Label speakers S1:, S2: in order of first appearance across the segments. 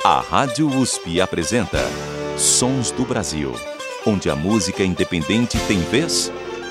S1: A Rádio USP apresenta Sons do Brasil, onde a música independente tem vez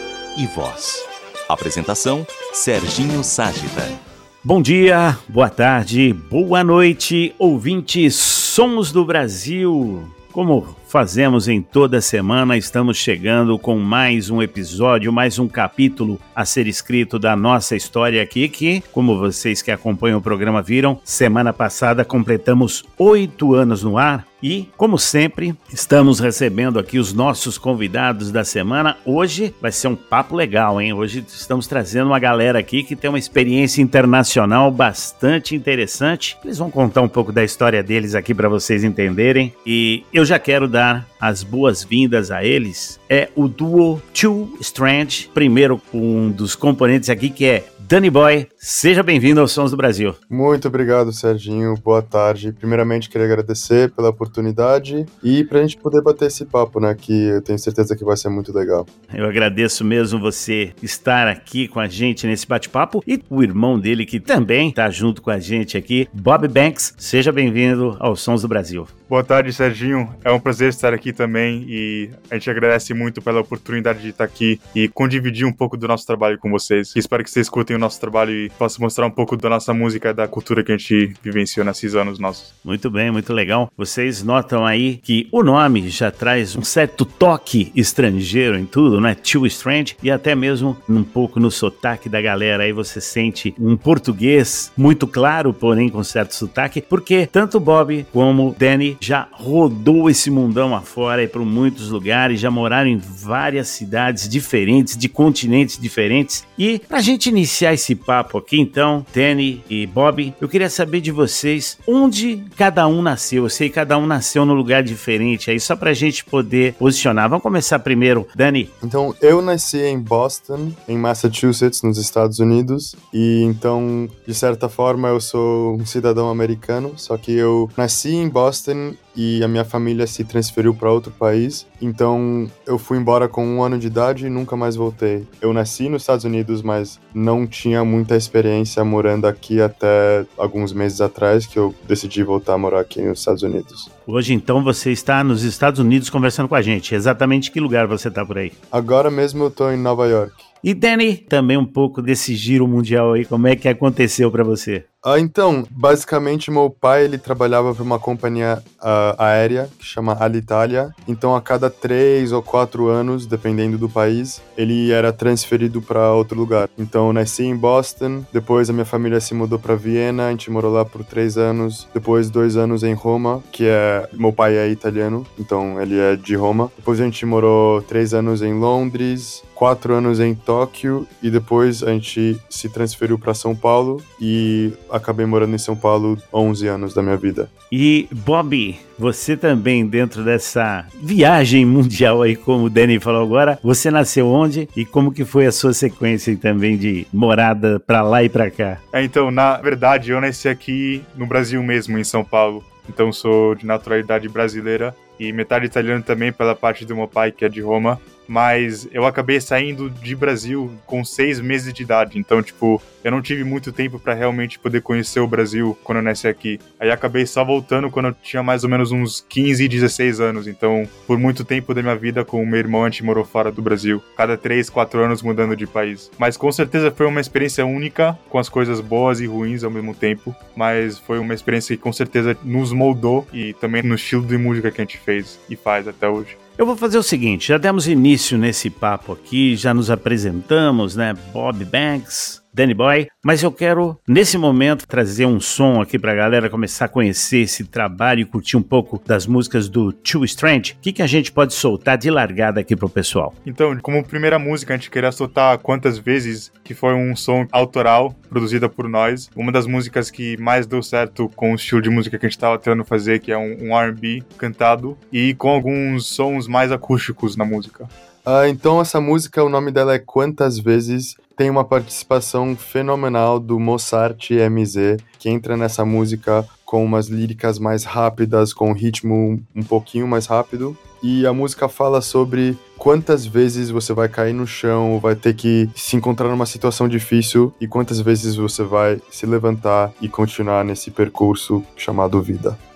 S1: e voz. Apresentação, Serginho Ságita.
S2: Bom dia, boa tarde, boa noite, ouvintes Sons do Brasil. Como fazemos em toda semana, estamos chegando com mais um episódio, mais um capítulo a ser escrito da nossa história aqui, que, como vocês que acompanham o programa viram, semana passada completamos 8 anos no ar. E, como sempre, estamos recebendo aqui os nossos convidados da semana. Hoje vai ser um papo legal, hein? Hoje estamos trazendo uma galera aqui que tem uma experiência internacional bastante interessante. Eles vão contar um pouco da história deles aqui para vocês entenderem. E eu já quero dar as boas-vindas a eles. É o duo Too Strange. Primeiro, um dos componentes aqui que é Danny Boy. Seja bem-vindo aos Sons do Brasil.
S3: Muito obrigado, Serginho. Boa tarde. Primeiramente, queria agradecer pela oportunidade e pra gente poder bater esse papo, né, que eu tenho certeza que vai ser muito legal.
S2: Eu agradeço mesmo você estar aqui com a gente nesse bate-papo e o irmão dele que também tá junto com a gente aqui, Bob Banks. Seja bem-vindo aos Sons do Brasil.
S4: Boa tarde, Serginho. É um prazer estar aqui também e a gente agradece muito pela oportunidade de estar aqui e condividir um pouco do nosso trabalho com vocês. Espero que vocês escutem o nosso trabalho e possam mostrar um pouco da nossa música e da cultura que a gente vivenciou nesses anos nossos.
S2: Muito bem, muito legal. Vocês notam aí que o nome já traz um certo toque estrangeiro em tudo, né? Too Strange, e até mesmo um pouco no sotaque da galera. Aí você sente um português muito claro, porém com certo sotaque, porque tanto Bob como Danny já rodou esse mundão afora e por muitos lugares, já moraram em várias cidades diferentes, de continentes diferentes. E pra gente iniciar esse papo aqui, então, Danny e Bob, eu queria saber de vocês onde cada um nasceu. Eu sei que cada um nasceu num lugar diferente, aí só pra gente poder posicionar. Vamos começar primeiro, Danny.
S3: Então, eu nasci em Boston, em Massachusetts, nos Estados Unidos, e então, de certa forma, eu sou um cidadão americano, só que eu nasci em Boston e a minha família se transferiu para outro país, então eu fui embora com 1 ano de idade e nunca mais voltei. Eu nasci nos Estados Unidos, mas não tinha muita experiência morando aqui até alguns meses atrás, que eu decidi voltar a morar aqui nos Estados Unidos.
S2: Hoje, então, você está nos Estados Unidos conversando com a gente. Exatamente que lugar você está por aí?
S3: Agora mesmo eu tô em Nova York.
S2: E Danny, também um pouco desse giro mundial aí, como é que aconteceu para você?
S3: Então, basicamente, meu pai, ele trabalhava para uma companhia aérea que chama Alitalia. Então, a cada 3 ou 4 anos, dependendo do país, ele era transferido para outro lugar. Então, eu nasci em Boston, depois a minha família se mudou para Viena, a gente morou lá por 3 anos, depois 2 anos em Roma, meu pai é italiano, então ele é de Roma. Depois a gente morou 3 anos em Londres, 4 anos em Tóquio e depois a gente se transferiu para São Paulo e acabei morando em São Paulo 11 anos da minha vida.
S2: E Bob, você também dentro dessa viagem mundial aí, como o Danny falou agora, você nasceu onde e como que foi a sua sequência também de morada para lá e para cá?
S4: Então, na verdade, eu nasci aqui no Brasil mesmo, em São Paulo. Então, sou de naturalidade brasileira e metade italiano também pela parte do meu pai, que é de Roma. Mas eu acabei saindo de Brasil com 6 meses de idade, então, eu não tive muito tempo pra realmente poder conhecer o Brasil quando eu nasci aqui. Aí acabei só voltando quando eu tinha mais ou menos uns 15, 16 anos, então, por muito tempo da minha vida com o meu irmão, a gente morou fora do Brasil, cada 3, 4 anos mudando de país. Mas com certeza foi uma experiência única, com as coisas boas e ruins ao mesmo tempo, mas foi uma experiência que com certeza nos moldou e também no estilo de música que a gente fez e faz até hoje.
S2: Eu vou fazer o seguinte, já demos início nesse papo aqui, já nos apresentamos, né? Bob Banks, Danny Boy, mas eu quero, nesse momento, trazer um som aqui pra galera começar a conhecer esse trabalho e curtir um pouco das músicas do Too Strange. O que a gente pode soltar de largada aqui pro pessoal?
S4: Então, como primeira música, a gente queria soltar Quantas Vezes, que foi um som autoral, produzida por nós. Uma das músicas que mais deu certo com o estilo de música que a gente tava tentando fazer, que é um R&B cantado, e com alguns sons mais acústicos na música.
S3: Então essa música, o nome dela é Quantas Vezes, tem uma participação fenomenal do Mozart MZ, que entra nessa música com umas líricas mais rápidas, com um ritmo um pouquinho mais rápido. E a música fala sobre quantas vezes você vai cair no chão, vai ter que se encontrar numa situação difícil e quantas vezes você vai se levantar e continuar nesse percurso chamado vida.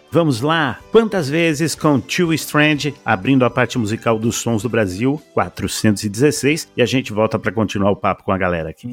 S2: Vamos lá, Quantas Vezes com Too Strange, abrindo a parte musical dos Sons do Brasil, 416, e a gente volta para continuar o papo com a galera aqui.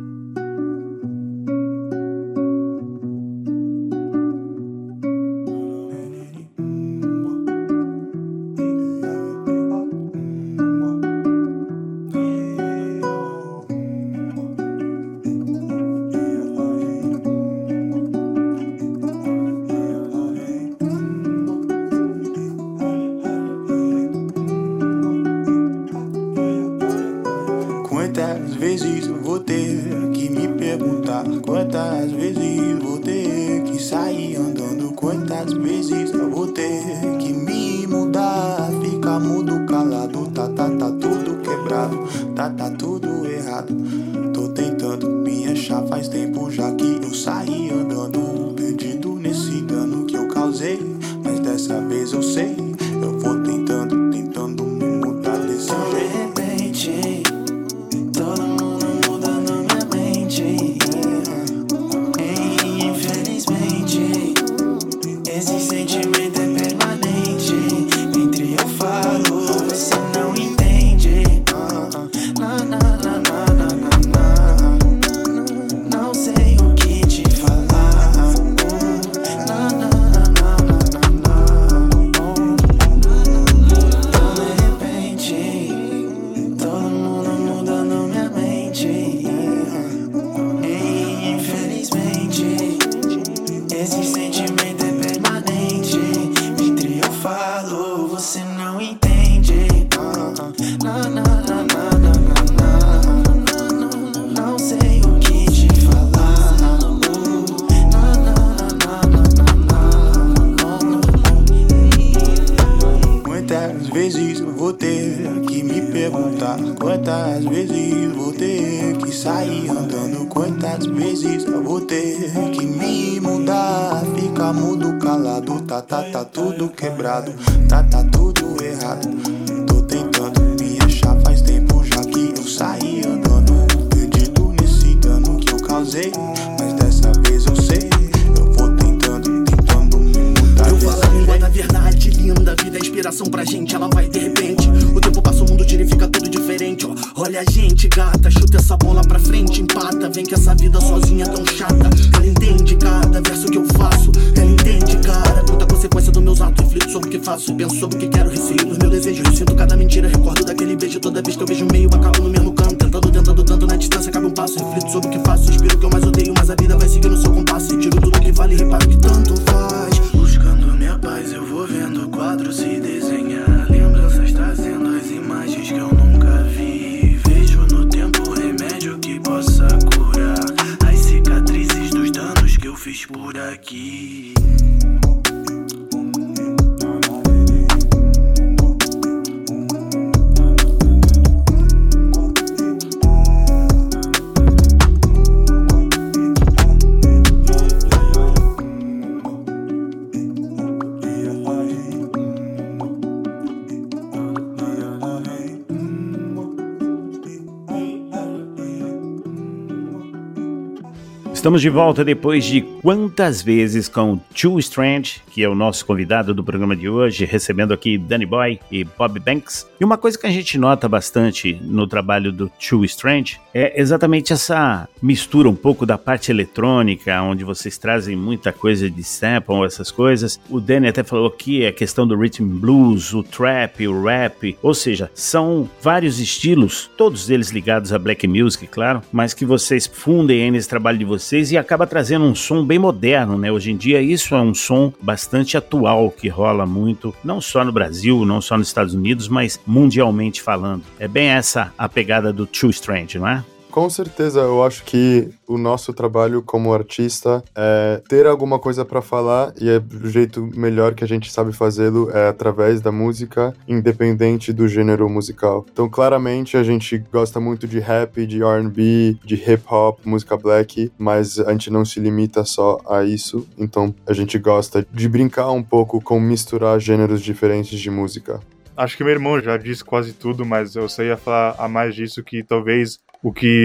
S5: Quantas vezes vou ter que me perguntar? Quantas vezes vou ter que sair andando? Quantas vezes vou ter que me mudar? Ficar mudo, calado, tá tudo quebrado, tá tudo errado. Tô tentando me achar, faz tempo já que eu saí andando, perdido nesse dano que eu causei. Mas dessa vez eu sei, eu vou tentando me mudar desse jeito. De repente todo mundo muda na minha mente. Infelizmente esse sentimento é permanente. Entre eu falo, você não entende. Não sei o que te falar. De repente todo mundo muda na minha mente. Infelizmente esse sentimento é permanente. Entre eu falo, você não entende. Não sei o que te falar. Quantas vezes vou ter que me perguntar? Quantas vezes vou ter que sair andando? Quantas vezes vou ter que me mudar? Ficar mudo, calado, tá tudo quebrado, tá tudo errado. Tô tentando me achar, faz tempo já que eu saí andando, perdido nesse dano que eu causei. Mas dessa vez eu sei, eu vou tentando me mudar.
S6: Eu falo a língua da verdade, linda vida é inspiração pra gente, ela vai de repente. O tempo passa, o mundo tira e fica tudo diferente, ó. Olha a gente, gata, chuta essa bola pra frente, empata. Vem que essa vida sozinha é tão chata. Ela entende cada verso que eu faço, ela entende, cara, toda consequência dos meus atos. Reflito sobre o que faço e penso sobre o que quero. Receio dos meus desejos, eu sinto cada mentira. Recordo daquele beijo toda vez que eu vejo meio acabo no mesmo canto. Tentando tanto na distância, cabe um passo. Reflito sobre o que faço, inspiro o que eu mais odeio. Mas a vida vai seguir no seu compasso. E tiro tudo que vale, reparo que tanto faz. Buscando minha paz, eu vou vendo o quadro se desenhar. Lembranças trazendo as imagens que eu nunca vi. Vejo no tempo remédio que possa curar as cicatrizes dos danos que eu fiz por aqui.
S2: Estamos de volta depois de Quantas Vezes com Too Strange, que é o nosso convidado do programa de hoje, recebendo aqui Danny Boy e Bob Banks. E uma coisa que a gente nota bastante no trabalho do Too Strange é exatamente essa mistura um pouco da parte eletrônica, onde vocês trazem muita coisa de sample, essas coisas. O Danny até falou aqui a questão do rhythm blues, o trap, o rap, ou seja, são vários estilos, todos eles ligados a black music, claro, mas que vocês fundem aí nesse trabalho de vocês e acaba trazendo um som bem moderno, né? Hoje em dia isso é um som bastante atual que rola muito, não só no Brasil, não só nos Estados Unidos, mas mundialmente falando. É bem essa a pegada do Too Strange, não é?
S3: Com certeza, eu acho que o nosso trabalho como artista é ter alguma coisa para falar e o jeito melhor que a gente sabe fazê-lo é através da música, independente do gênero musical. Então, claramente, a gente gosta muito de rap, de R&B, de hip-hop, música black, mas a gente não se limita só a isso. Então, a gente gosta de brincar um pouco com misturar gêneros diferentes de música.
S4: Acho que meu irmão já disse quase tudo, mas eu só ia falar a mais disso, que talvez o que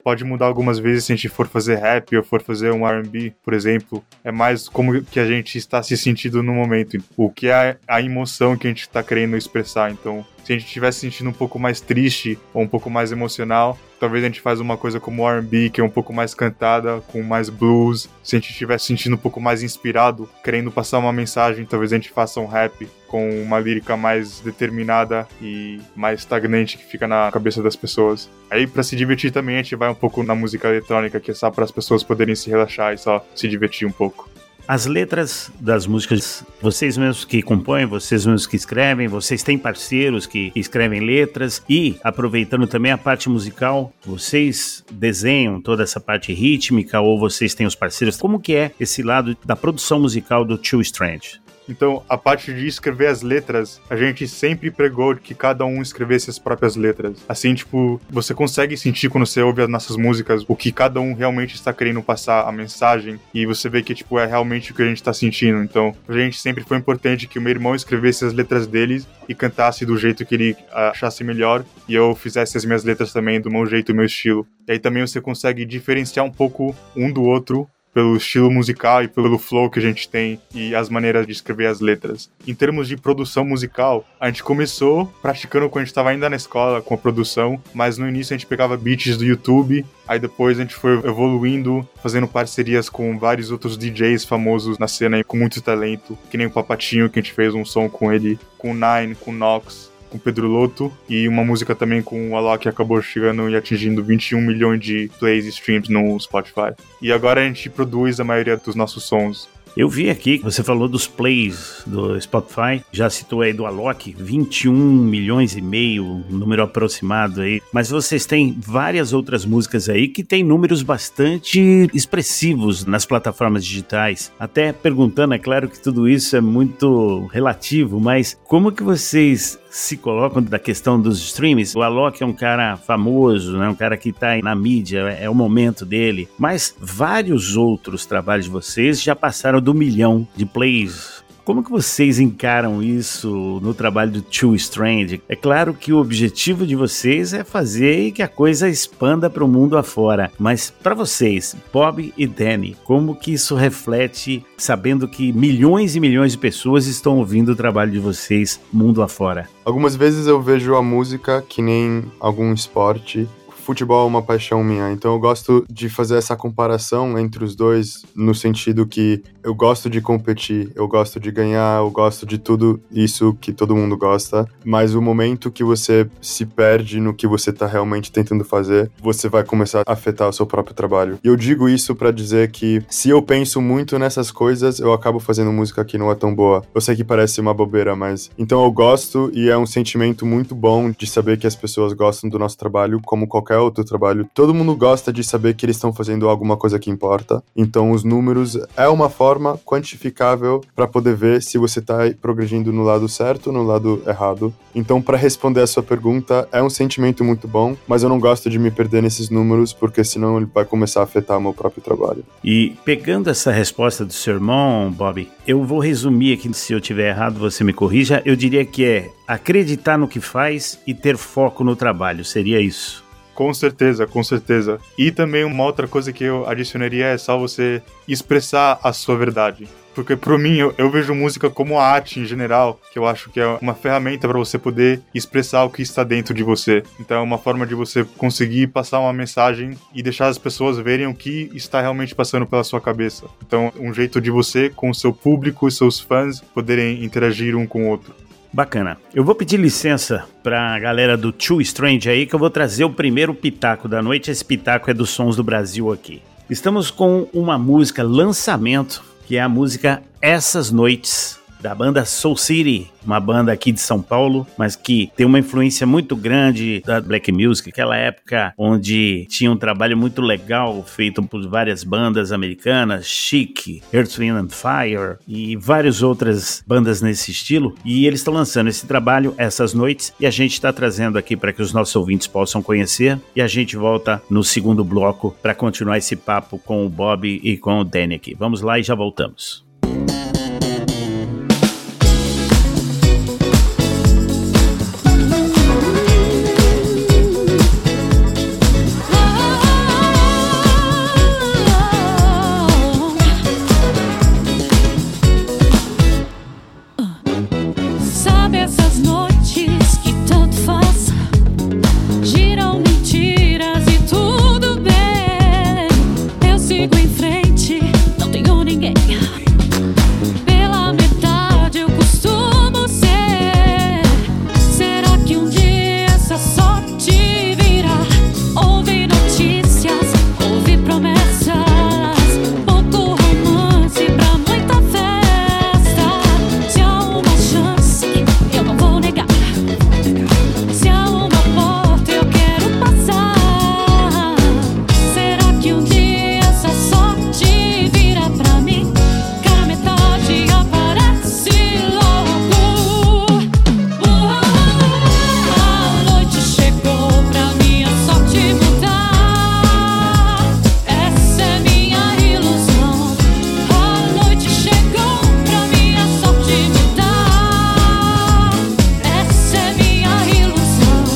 S4: pode mudar algumas vezes se a gente for fazer rap ou for fazer um R&B, por exemplo. É mais como que a gente está se sentindo no momento, o que é a emoção que a gente está querendo expressar. Então, se a gente estivesse sentindo um pouco mais triste ou um pouco mais emocional, talvez a gente faz uma coisa como R&B, que é um pouco mais cantada, com mais blues. Se a gente estivesse sentindo um pouco mais inspirado, querendo passar uma mensagem, talvez a gente faça um rap com uma lírica mais determinada e mais estagnante que fica na cabeça das pessoas. Aí, pra se divertir também, a gente vai um pouco na música eletrônica, que é só para as pessoas poderem se relaxar e só se divertir um pouco.
S2: As letras das músicas, vocês mesmos que compõem, vocês mesmos que escrevem, vocês têm parceiros que escrevem letras e, aproveitando também a parte musical, vocês desenham toda essa parte rítmica ou vocês têm os parceiros? Como que é esse lado da produção musical do Too Strange?
S4: Então, a parte de escrever as letras, a gente sempre pregou que cada um escrevesse as próprias letras. Assim, tipo, você consegue sentir quando você ouve as nossas músicas o que cada um realmente está querendo passar, a mensagem, e você vê que, tipo, é realmente o que a gente está sentindo. Então, a gente sempre foi importante que o meu irmão escrevesse as letras deles e cantasse do jeito que ele achasse melhor, e eu fizesse as minhas letras também do meu jeito, do meu estilo. E aí também você consegue diferenciar um pouco um do outro, pelo estilo musical e pelo flow que a gente tem e as maneiras de escrever as letras. Em termos de produção musical, a gente começou praticando quando a gente estava ainda na escola com a produção, mas no início a gente pegava beats do YouTube, aí depois a gente foi evoluindo, fazendo parcerias com vários outros DJs famosos na cena com muito talento, que nem o Papatinho, que a gente fez um som com ele, com o Nine, com o Nox, com Pedro Lotto, e uma música também com o Alok, que acabou chegando e atingindo 21 milhões de plays e streams no Spotify. E agora a gente produz a maioria dos nossos sons.
S2: Eu vi aqui, você falou dos plays do Spotify, já citou aí do Alok, 21 milhões e meio, um número aproximado aí, mas vocês têm várias outras músicas aí que tem números bastante expressivos nas plataformas digitais. Até perguntando, é claro que tudo isso é muito relativo, mas como que vocês se colocam da questão dos streams? O Alok é um cara famoso, né? Um cara que tá aí na mídia, é o momento dele, mas vários outros trabalhos de vocês já passaram do 1 milhão de plays. Como que vocês encaram isso no trabalho do Too Strange? É claro que o objetivo de vocês é fazer que a coisa expanda para o mundo afora, mas para vocês, Bob e Danny, como que isso reflete sabendo que milhões e milhões de pessoas estão ouvindo o trabalho de vocês mundo afora?
S3: Algumas vezes eu vejo a música que nem algum esporte. Futebol é uma paixão minha, então eu gosto de fazer essa comparação entre os dois no sentido que eu gosto de competir, eu gosto de ganhar, eu gosto de tudo isso que todo mundo gosta, mas o momento que você se perde no que você tá realmente tentando fazer, você vai começar a afetar o seu próprio trabalho. E eu digo isso pra dizer que se eu penso muito nessas coisas, eu acabo fazendo música que não é tão boa. Eu sei que parece uma bobeira, mas então eu gosto e é um sentimento muito bom de saber que as pessoas gostam do nosso trabalho como qualquer outro trabalho. Todo mundo gosta de saber que eles estão fazendo alguma coisa que importa. Então os números é uma forma quantificável para poder ver se você tá progredindo no lado certo ou no lado errado. Então, para responder a sua pergunta, é um sentimento muito bom, mas eu não gosto de me perder nesses números, porque senão ele vai começar a afetar o meu próprio trabalho.
S2: E pegando essa resposta do seu irmão, Bob, eu vou resumir aqui, se eu tiver errado você me corrija, eu diria que é acreditar no que faz e ter foco no trabalho, seria isso?
S4: Com certeza, com certeza. E também uma outra coisa que eu adicionaria é só você expressar a sua verdade. Porque pra mim, eu vejo música como arte em geral, que eu acho que é uma ferramenta para você poder expressar o que está dentro de você. Então é uma forma de você conseguir passar uma mensagem e deixar as pessoas verem o que está realmente passando pela sua cabeça. Então um jeito de você, com o seu público e seus fãs, poderem interagir um com o outro.
S2: Bacana. Eu vou pedir licença pra galera do Too Strange aí, que eu vou trazer o primeiro pitaco da noite. Esse pitaco é dos Sons do Brasil aqui. Estamos com uma música lançamento, que é a música Essas Noites, da banda Soul City, uma banda aqui de São Paulo, mas que tem uma influência muito grande da Black Music, aquela época onde tinha um trabalho muito legal feito por várias bandas americanas, Chic, Earth, Wind and Fire e várias outras bandas nesse estilo, e eles estão lançando esse trabalho Essas Noites, e a gente está trazendo aqui para que os nossos ouvintes possam conhecer, e a gente volta no segundo bloco para continuar esse papo com o Bob e com o Danny aqui. Vamos lá e já voltamos.
S7: frente, não tenho ninguém. Pela metade eu costumo ser. Será que um dia essa sorte virá? Ouvi notícias, ouvi promessas, pouco romance pra muita festa. Se há uma chance, eu não vou negar. Se há uma porta, eu quero passar. Será que um dia essa sorte virá pra mim? Cara, metade aparece logo. A noite chegou pra minha sorte mudar. Essa é minha ilusão. A noite chegou pra minha sorte mudar. Essa é minha ilusão.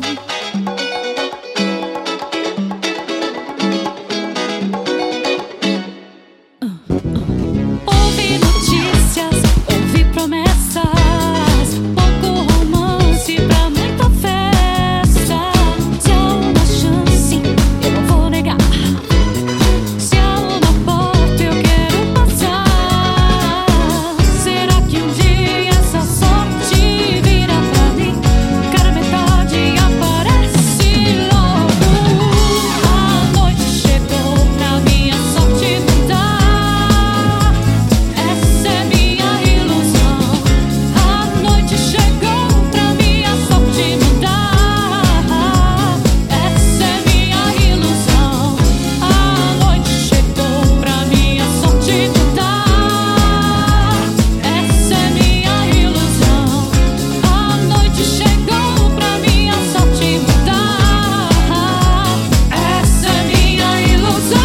S7: Ouvi notícias, ouvi promessas, pouco romance pra muita festa. Se há uma chance, eu não vou negar. Se há uma porta, eu quero passar. Será que um dia essa sorte virá pra mim? Cara, metade aparece logo. A noite chegou pra minha sorte mudar. Essa é minha ilusão. A noite chegou pra minha sorte mudar. Essa é minha ilusão. A noite chegou pra minha sorte mudar. Essa é minha ilusão. A noite chegou pra minha sorte mudar. Essa é minha ilusão.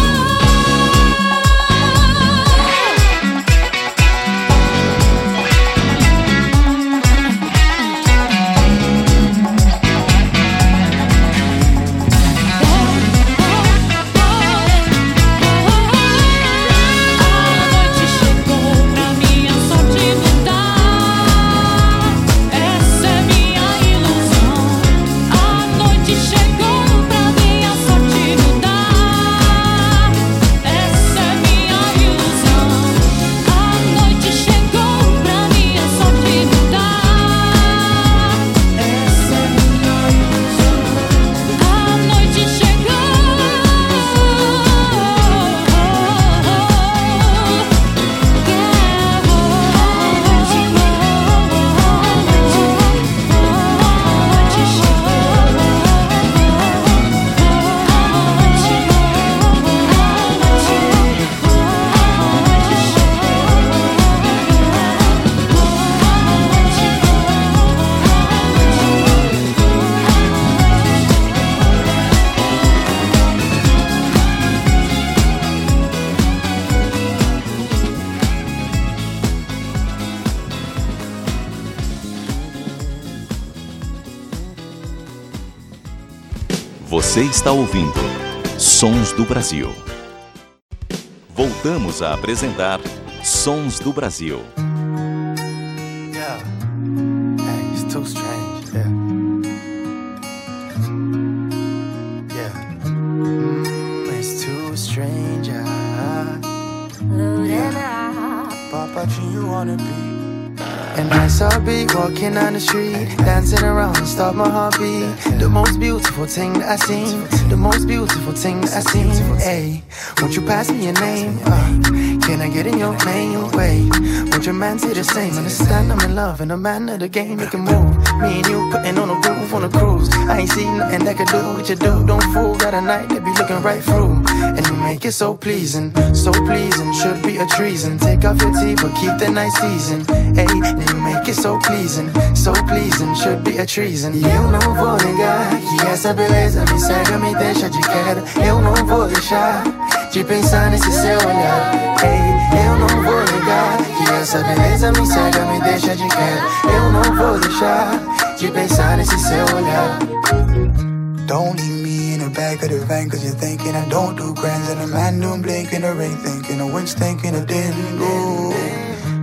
S7: A noite chegou pra minha sorte mudar. Essa é minha ilusão. A noite chegou pra minha sorte mudar. Essa é minha ilusão. A noite chegou pra minha sorte mudar. Essa é minha ilusão. A noite chegou.
S1: Você está ouvindo Sons do Brasil. Voltamos a apresentar Sons do Brasil.
S5: Yeah. Hey, it's too strange. Yeah. Yeah. It's too strange. Papa, do you wanna be? And I saw B walking down the street, dancing around and stop my heartbeat. The most beautiful thing that I seen, the most beautiful thing that I seen. Hey, won't you pass me your name? Can I get in your main way? Won't your man say the same? Understand I'm in love and a man of the game, you can move. Me and you putting on a groove on a cruise. I ain't seen nothing that could do what you do. Don't fool, got a night that be looking right through. And you make it so pleasing, should be a treason. Take off your teeth but keep the nice season. Hey, you make it so pleasing, should be a treason. E eu não vou negar que essa beleza me cega, me deixa de queda. Eu não vou deixar de pensar nesse seu olhar. Hey, eu não vou negar que essa beleza me cega, me deixa de queda. Eu não vou deixar de pensar nesse seu olhar. Don't leave me in the back of the van, cause you're thinking I don't do grands. And a man don't blink in the rain, thinking of winch, thinking of didn't go.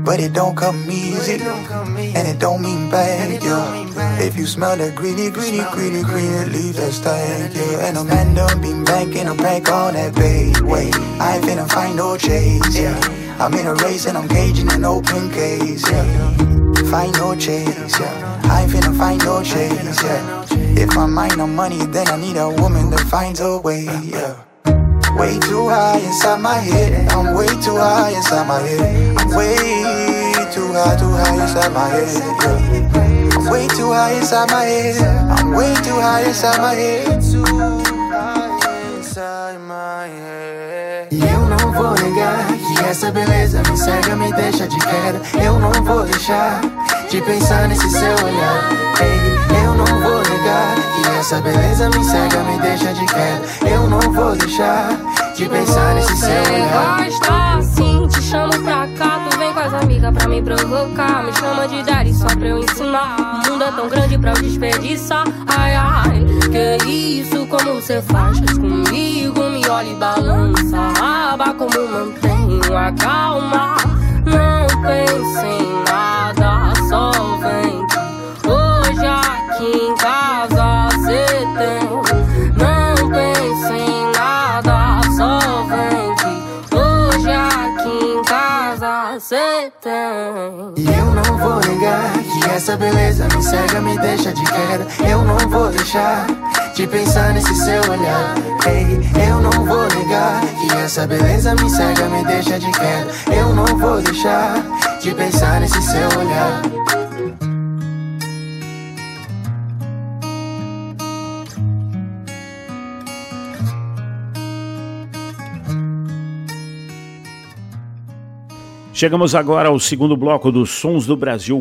S5: but it don't come easy, and it don't mean bad, yeah. If you smell that greedy, leave that stank, yeah. And a man done been banking a bank on that bait. Wait, I ain't finna find no chase, yeah. I'm in a race and I'm gauging an open case, yeah. Find no chase, yeah. I ain't finna find no chase, yeah. If I mind no money, then I need a woman that finds a way, yeah. Way too high inside my head. I'm way too high inside my head. I'm way too high inside my head, yeah. I'm way too high inside my head. I'm way too high inside my head. Too high inside my head. E eu não vou negar que essa beleza me cega, me deixa de queda. Eu não vou deixar de pensar nesse seu olhar. Ei, eu não vou negar que essa beleza me cega, me deixa de queda. Eu não vou deixar de pensar nesse seu olhar.
S8: Você gosta assim, te chamo pra cá. Tu vem com as amigas pra me provocar. Me chama de daddy só pra eu ensinar. O mundo é tão grande pra eu desperdiçar. Ai, ai, que isso, como você faz comigo? Me olha e balança a aba, como mantenho a calma. Não pense em nada, só vem. Hoje aqui em casa cê tem. Não pense em nada, só vem. Hoje aqui em casa cê tem.
S5: E eu não vou negar que essa beleza me cega, me deixa de queda. Eu não vou deixar de pensar nesse seu olhar. Ei, eu não vou negar que essa beleza me cega, me deixa de queda. Eu não vou deixar de pensar nesse seu olhar.
S2: Chegamos agora ao segundo bloco dos Sons do Brasil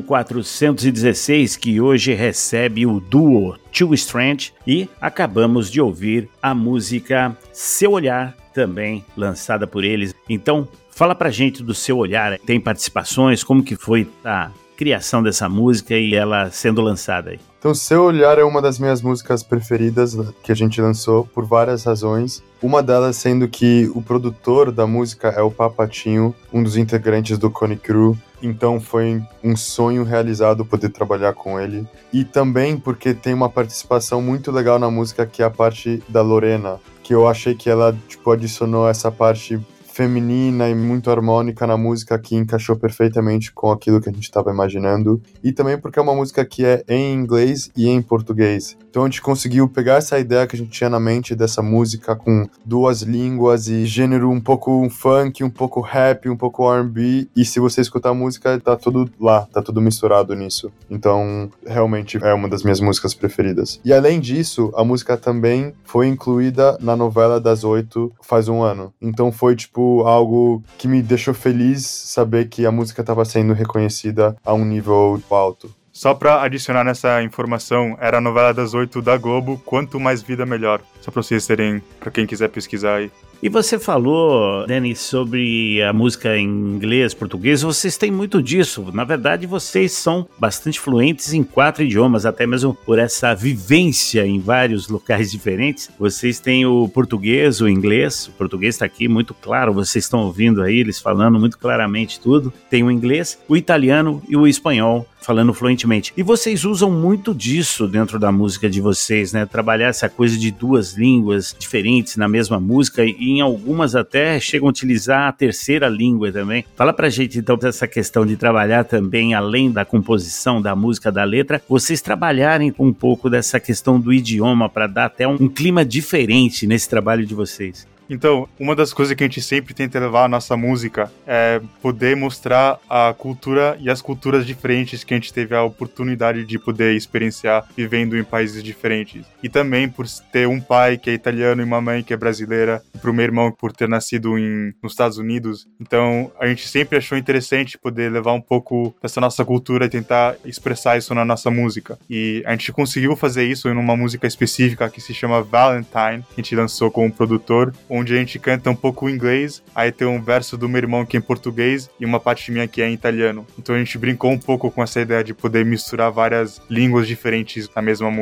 S2: 416, que hoje recebe o duo Too Strange, e acabamos de ouvir a música Seu Olhar, também lançada por eles. Então, fala pra gente do Seu Olhar, tem participações, como que foi a criação dessa música e ela sendo lançada aí?
S3: Então, Seu Olhar é uma das minhas músicas preferidas que a gente lançou por várias razões. Uma delas sendo que o produtor da música é o Papatinho, um dos integrantes do Cone Crew. Então foi um sonho realizado poder trabalhar com ele. E também porque tem uma participação muito legal na música, que é a parte da Lorena, que eu achei que ela adicionou essa parte feminina e muito harmônica na música, que encaixou perfeitamente com aquilo que a gente estava imaginando. E também porque é uma música que é em inglês e em português. Então a gente conseguiu pegar essa ideia que a gente tinha na mente dessa música com duas línguas e gênero um pouco funk, um pouco rap, um pouco R&B. E se você escutar a música, tá tudo lá, tá tudo misturado nisso. Então realmente é uma das minhas músicas preferidas. E além disso, a música também foi incluída na novela das 8 faz um ano. Então foi algo que me deixou feliz saber que a música estava sendo reconhecida a um nível alto.
S4: Só pra adicionar nessa informação, era a novela das 8 da Globo, Quanto Mais Vida Melhor. Só pra vocês terem, pra quem quiser pesquisar aí.
S2: E você falou, Danny, sobre a música em inglês, português. Vocês têm muito disso. Na verdade, vocês são bastante fluentes em 4 idiomas, até mesmo por essa vivência em vários locais diferentes. Vocês têm o português, o inglês. O português está aqui muito claro, vocês estão ouvindo aí, eles falando muito claramente tudo. Tem o inglês, o italiano e o espanhol, falando fluentemente. E vocês usam muito disso dentro da música de vocês, né? Trabalhar essa coisa de duas línguas diferentes na mesma música, e em algumas até chegam a utilizar a terceira língua também. Fala pra gente então dessa questão de trabalhar também, além da composição da música, da letra, vocês trabalharem com um pouco dessa questão do idioma para dar até um clima diferente nesse trabalho de vocês.
S4: Então, uma das coisas que a gente sempre tenta levar à nossa música é poder mostrar a cultura e as culturas diferentes que a gente teve a oportunidade de poder experienciar vivendo em países diferentes. E também por ter um pai que é italiano e uma mãe que é brasileira, e pro meu irmão por ter nascido nos Estados Unidos. Então, a gente sempre achou interessante poder levar um pouco dessa nossa cultura e tentar expressar isso na nossa música. E a gente conseguiu fazer isso em uma música específica que se chama Valentine, que a gente lançou com o produtor, onde a gente canta um pouco em inglês, aí tem um verso do meu irmão que é em português e uma parte minha que é em italiano. Então a gente brincou um pouco com essa ideia de poder misturar várias línguas diferentes na mesma música.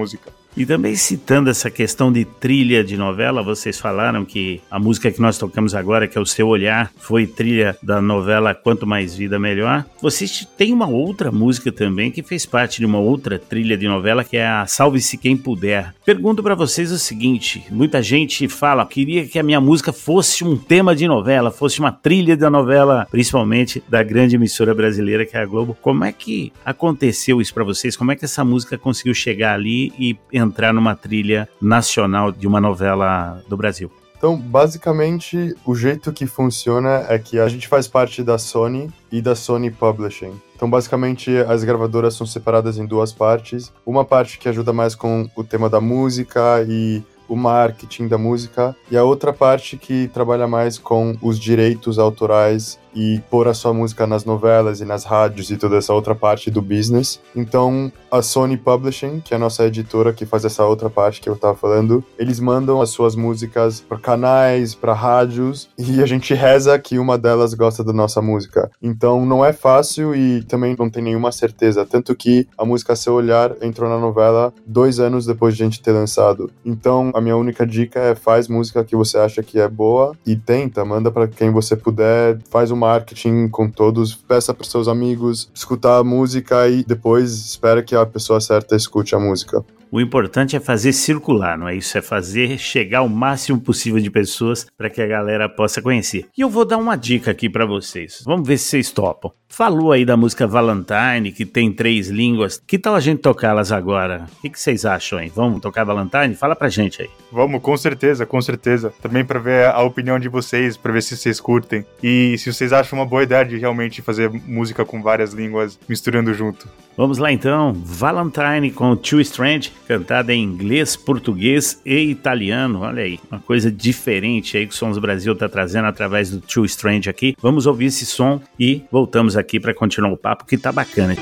S2: E também citando essa questão de trilha de novela, vocês falaram que a música que nós tocamos agora, que é O Seu Olhar, foi trilha da novela Quanto Mais Vida Melhor. Vocês têm uma outra música também que fez parte de uma outra trilha de novela, que é a Salve-se Quem Puder. Pergunto pra vocês o seguinte, muita gente fala, queria que a minha música fosse um tema de novela, fosse uma trilha da novela, principalmente da grande emissora brasileira que é a Globo. Como é que aconteceu isso pra vocês? Como é que essa música conseguiu chegar ali e entrar numa trilha nacional de uma novela do Brasil?
S3: Então, basicamente, o jeito que funciona é que a gente faz parte da Sony e da Sony Publishing. Então, basicamente, as gravadoras são separadas em duas partes. Uma parte que ajuda mais com o tema da música e o marketing da música, e a outra parte que trabalha mais com os direitos autorais e pôr a sua música nas novelas e nas rádios e toda essa outra parte do business. Então, a Sony Publishing, que é a nossa editora que faz essa outra parte que eu tava falando, eles mandam as suas músicas para canais, para rádios, e a gente reza que uma delas gosta da nossa música. Então, não é fácil e também não tem nenhuma certeza, tanto que a música Seu Olhar entrou na novela 2 anos depois de a gente ter lançado. Então, a minha única dica é faz música que você acha que é boa e tenta, manda para quem você puder, faz um marketing com todos, peça para seus amigos escutar a música e depois espera que a pessoa certa escute a música.
S2: O importante é fazer circular, não é isso? É fazer chegar o máximo possível de pessoas para que a galera possa conhecer. E eu vou dar uma dica aqui para vocês. Vamos ver se vocês topam. Falou aí da música Valentine, que tem 3 línguas. Que tal a gente tocá-las agora? O que vocês acham aí? Vamos tocar Valentine? Fala pra gente aí.
S4: Vamos, com certeza, com certeza. Também para ver a opinião de vocês, para ver se vocês curtem. E se vocês acham uma boa ideia de realmente fazer música com várias línguas misturando junto.
S2: Vamos lá então, Valentine com Too Strange, cantada em inglês, português e italiano. Olha aí, uma coisa diferente aí que o Sons do Brasil tá trazendo através do Too Strange aqui. Vamos ouvir esse som e voltamos aqui para continuar o papo que tá bacana.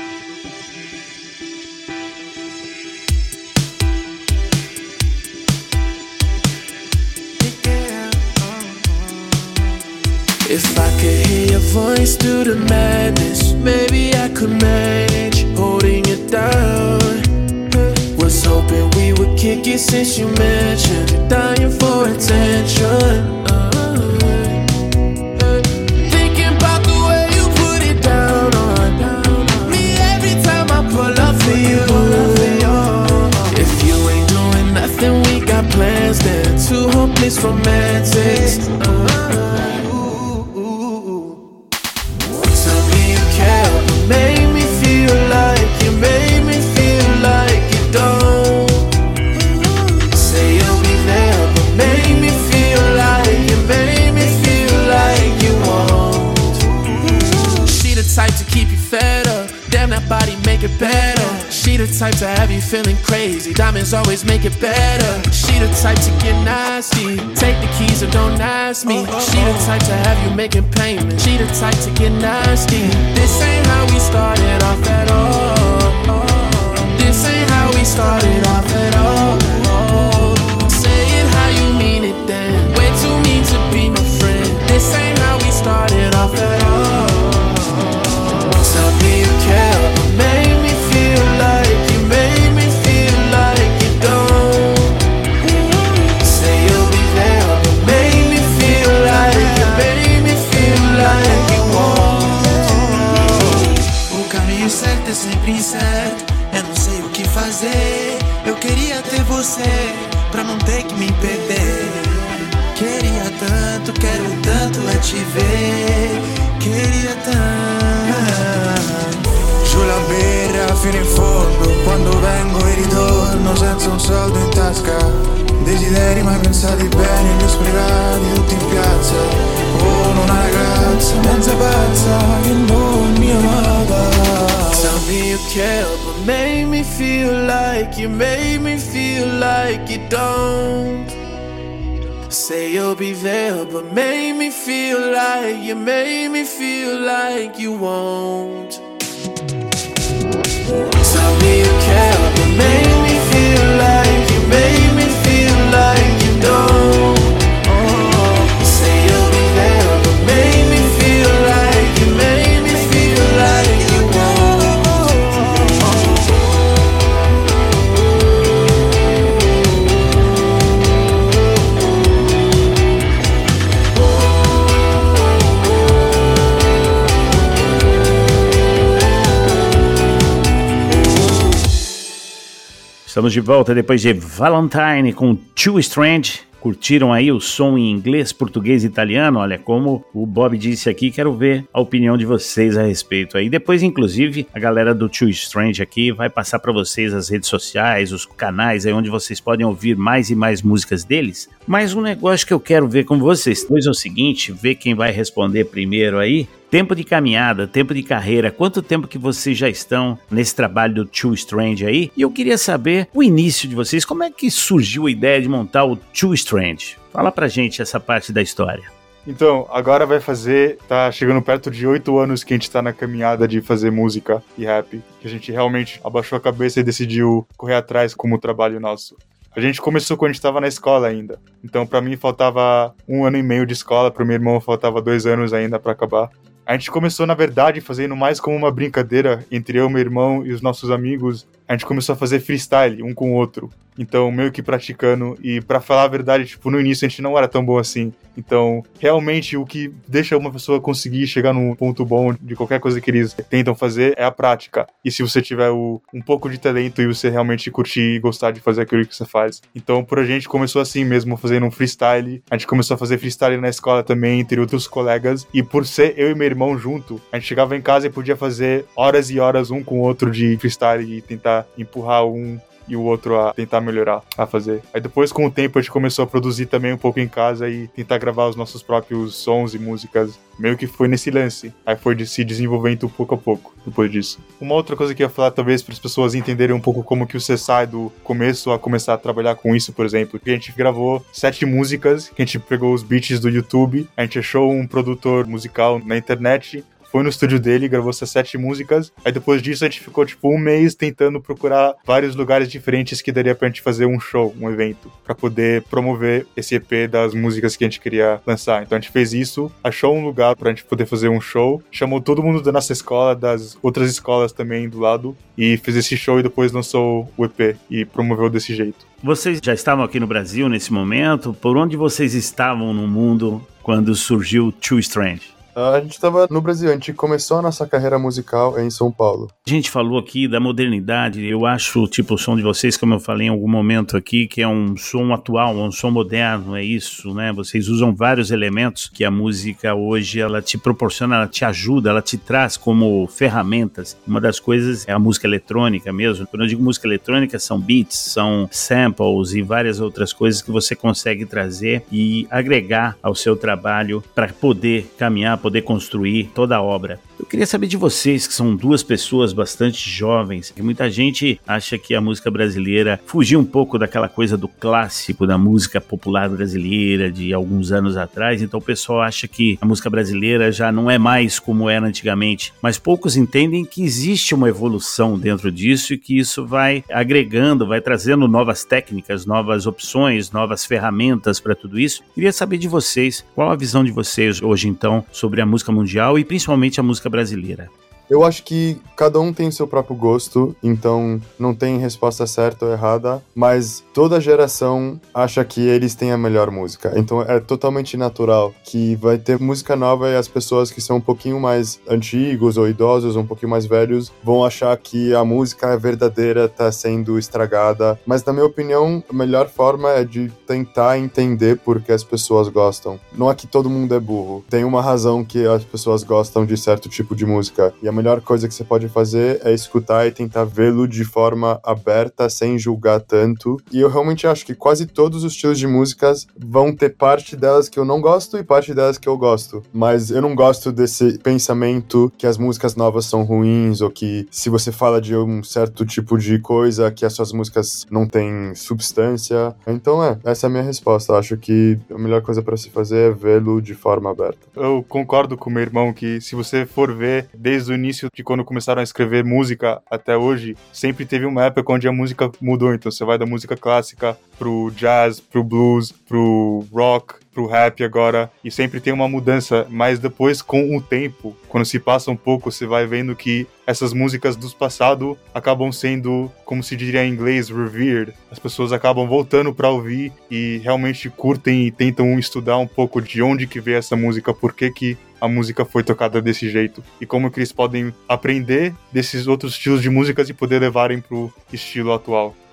S9: If I could hear your voice through the madness, maybe I could manage holding it down. Was hoping we would kick it since you mentioned you're dying for attention. Thinking about the way you put it down on me every time I pull up for you. If you ain't doing nothing, we got plans then. 2 hopeless romantics. Made me feel like you made me feel like you don't. Say you'll be there, but made me feel like you made me feel like you won't. She the type to keep you fed up, damn that body make it better. She the type to have you feeling crazy, diamonds always make it better. She the type to get nasty, take the keys and don't ask me. She the type to have you making payments, she the type to get nasty. This ain't how we started off at all. This ain't how we started off at all. Say it how you mean it then, way too mean to be my friend. This ain't how we started off at all. Tell me you care, but made me feel like you made me feel like you don't. Say you'll be there, but made me feel like you made me feel like you won't.
S5: O caminho certo é sempre incerto, eu não sei o que fazer. Eu queria ter você, pra não ter que me perder. Queria tanto, quero tanto é te ver. Queria tanto. Giù la birra fino in fondo, quando vengo e ritorno senza un soldo in tasca. Desideri mai pensati bene, li ho sprecati tutti in piazza. Con una ragazza mezza pazza che non mi amava.
S9: Tell me you care, but made me feel like you made me feel like you don't. Say you'll be there, but made me feel like you made me feel like you won't. Tell me you care, but made me feel like you made me feel like you don't. Say you'll be there, but made me feel like you made me feel like you won't.
S2: Estamos de volta depois de Valentine com Too Strange. Curtiram aí o som em inglês, português e italiano? Olha, como o Bob disse aqui, quero ver a opinião de vocês a respeito aí. Depois, inclusive, a galera do Too Strange aqui vai passar para vocês as redes sociais, os canais aí onde vocês podem ouvir mais e mais músicas deles. Mas um negócio que eu quero ver com vocês dois é o seguinte, ver quem vai responder primeiro aí. Tempo de caminhada, tempo de carreira, quanto tempo que vocês já estão nesse trabalho do Too Strange aí? E eu queria saber o início de vocês, como é que surgiu a ideia de montar o Too Strange? Fala pra gente essa parte da história.
S4: Então, agora tá chegando perto de 8 anos que a gente tá na caminhada de fazer música e rap, que a gente realmente abaixou a cabeça e decidiu correr atrás como trabalho nosso. A gente começou quando a gente estava na escola ainda. Então, pra mim, faltava 1 ano e meio de escola, pro meu irmão faltava 2 anos ainda pra acabar. A gente começou, na verdade, fazendo mais como uma brincadeira entre eu, meu irmão e os nossos amigos. A gente começou a fazer freestyle um com o outro. Então, meio que praticando. E pra falar a verdade, tipo, no início a gente não era tão bom assim. Então, realmente, o que deixa uma pessoa conseguir chegar num ponto bom de qualquer coisa que eles tentam fazer é a prática. E se você tiver um pouco de talento e você realmente curtir e gostar de fazer aquilo que você faz. Então, por a gente começou assim mesmo, fazendo um freestyle. A gente começou a fazer freestyle na escola também, entre outros colegas. E por ser eu e meu irmão junto, a gente chegava em casa e podia fazer horas e horas um com o outro de freestyle e tentar empurrar um e o outro a tentar melhorar, a fazer. Aí depois, com o tempo, a gente começou a produzir também um pouco em casa e tentar gravar os nossos próprios sons e músicas. Meio que foi nesse lance. Aí foi de se desenvolvendo pouco a pouco, depois disso. Uma outra coisa que eu ia falar, talvez, para as pessoas entenderem um pouco como que você sai do começo a começar a trabalhar com isso, por exemplo. Que a gente gravou 7 músicas, que a gente pegou os beats do YouTube, a gente achou um produtor musical na internet, foi no estúdio dele, gravou essas 7 músicas. Aí depois disso a gente ficou tipo 1 mês tentando procurar vários lugares diferentes que daria pra gente fazer um show, um evento, pra poder promover esse EP das músicas que a gente queria lançar. Então a gente fez isso, achou um lugar pra gente poder fazer um show, chamou todo mundo da nossa escola, das outras escolas também do lado, e fez esse show e depois lançou o EP e promoveu desse jeito.
S2: Vocês já estavam aqui no Brasil nesse momento? Por onde vocês estavam no mundo quando surgiu Too Strange?
S3: A gente estava no Brasil, a gente começou a nossa carreira musical em São Paulo.
S2: A gente falou aqui da modernidade, eu acho tipo o som de vocês, como eu falei em algum momento aqui, que é um som atual, um som moderno, é isso, né? Vocês usam vários elementos que a música hoje, ela te proporciona, ela te ajuda, ela te traz como ferramentas. Uma das coisas é a música eletrônica mesmo. Quando eu digo música eletrônica, são beats, são samples e várias outras coisas que você consegue trazer e agregar ao seu trabalho para poder caminhar, poder construir toda a obra. Eu queria saber de vocês, que são 2 pessoas bastante jovens, que muita gente acha que a música brasileira fugiu um pouco daquela coisa do clássico da música popular brasileira de alguns anos atrás, então o pessoal acha que a música brasileira já não é mais como era antigamente, mas poucos entendem que existe uma evolução dentro disso e que isso vai agregando, vai trazendo novas técnicas, novas opções, novas ferramentas para tudo isso. Queria saber de vocês, qual a visão de vocês hoje então sobre a música mundial e principalmente a música brasileira?
S3: Eu acho que cada um tem o seu próprio gosto, então não tem resposta certa ou errada, mas toda geração acha que eles têm a melhor música. Então é totalmente natural que vai ter música nova e as pessoas que são um pouquinho mais antigos ou idosos, um pouquinho mais velhos, vão achar que a música é verdadeira, está sendo estragada. Mas na minha opinião, a melhor forma é de tentar entender por que as pessoas gostam. Não é que todo mundo é burro. Tem uma razão que as pessoas gostam de certo tipo de música. E a melhor coisa que você pode fazer é escutar e tentar vê-lo de forma aberta, sem julgar tanto. E eu realmente acho que quase todos os estilos de músicas vão ter parte delas que eu não gosto e parte delas que eu gosto. Mas eu não gosto desse pensamento que as músicas novas são ruins ou que se você fala de um certo tipo de coisa que as suas músicas não têm substância. Então essa é a minha resposta. Eu acho que a melhor coisa para se fazer é vê-lo de forma aberta.
S4: Eu concordo com o meu irmão que se você for ver desde o início de quando começaram a escrever música até hoje, sempre teve uma época onde a música mudou. Então você vai da música clássica pro jazz, pro blues, pro rock, pro rap agora, e sempre tem uma mudança, mas depois com o tempo, quando se passa um pouco, você vai vendo que essas músicas do passado acabam sendo, como se diria em inglês, revered. As pessoas acabam voltando pra ouvir e realmente curtem e tentam estudar um pouco de onde que veio essa música, por que a música foi tocada desse jeito e como que eles podem aprender desses outros estilos de músicas e poder levarem pro estilo atual.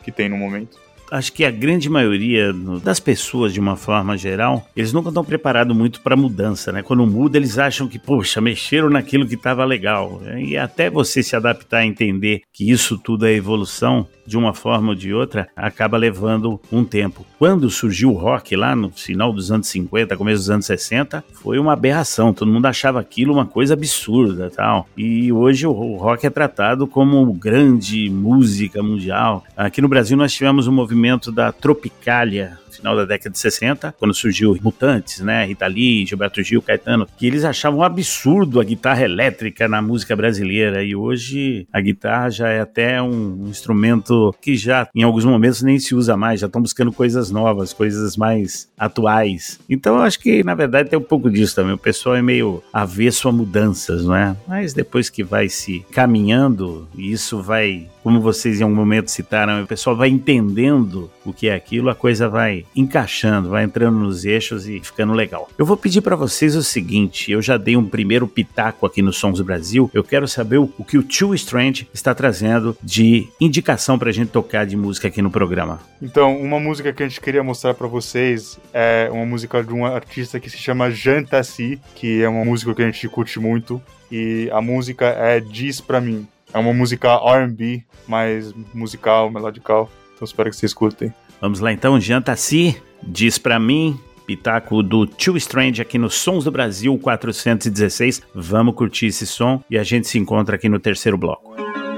S4: que tem no momento.
S2: Acho que a grande maioria das pessoas, de uma forma geral, eles nunca estão preparados muito para mudança, né? Quando muda, eles acham que, poxa, mexeram naquilo que estava legal. E até você se adaptar a entender que isso tudo é evolução, de uma forma ou de outra, acaba levando um tempo. Quando surgiu o rock lá no final dos anos 50, começo dos anos 60, foi uma aberração. Todo mundo achava aquilo uma coisa absurda, tal. E hoje o rock é tratado como grande música mundial. Aqui no Brasil nós tivemos um movimento da Tropicália, final da década de 60, quando surgiu Mutantes, né, Rita Lee, Gilberto Gil, Caetano, que eles achavam um absurdo a guitarra elétrica na música brasileira, e hoje a guitarra já é até um instrumento que já em alguns momentos nem se usa mais, já estão buscando coisas novas, coisas mais atuais. Então eu acho que na verdade tem um pouco disso também, o pessoal é meio avesso a mudanças, não é? Mas depois que vai se caminhando, e isso vai, como vocês em algum momento citaram, o pessoal vai entendendo o que é aquilo, a coisa vai encaixando, vai entrando nos eixos e ficando legal. Eu vou pedir para vocês o seguinte, eu já dei um primeiro pitaco aqui no Sons do Brasil, eu quero saber o que o Too Strange está trazendo de indicação pra gente tocar de música aqui no programa.
S4: Então, uma música que a gente queria mostrar para vocês é uma música de um artista que se chama Jean Tassi, que é uma música que a gente curte muito, e a música é Diz Pra Mim. É uma música R&B, mais musical, melodical, então espero que vocês curtem.
S2: Vamos lá então, Jean Tassi, Diz Pra Mim, pitaco do Too Strange aqui no Sons do Brasil 416. Vamos curtir esse som e a gente se encontra aqui no terceiro bloco.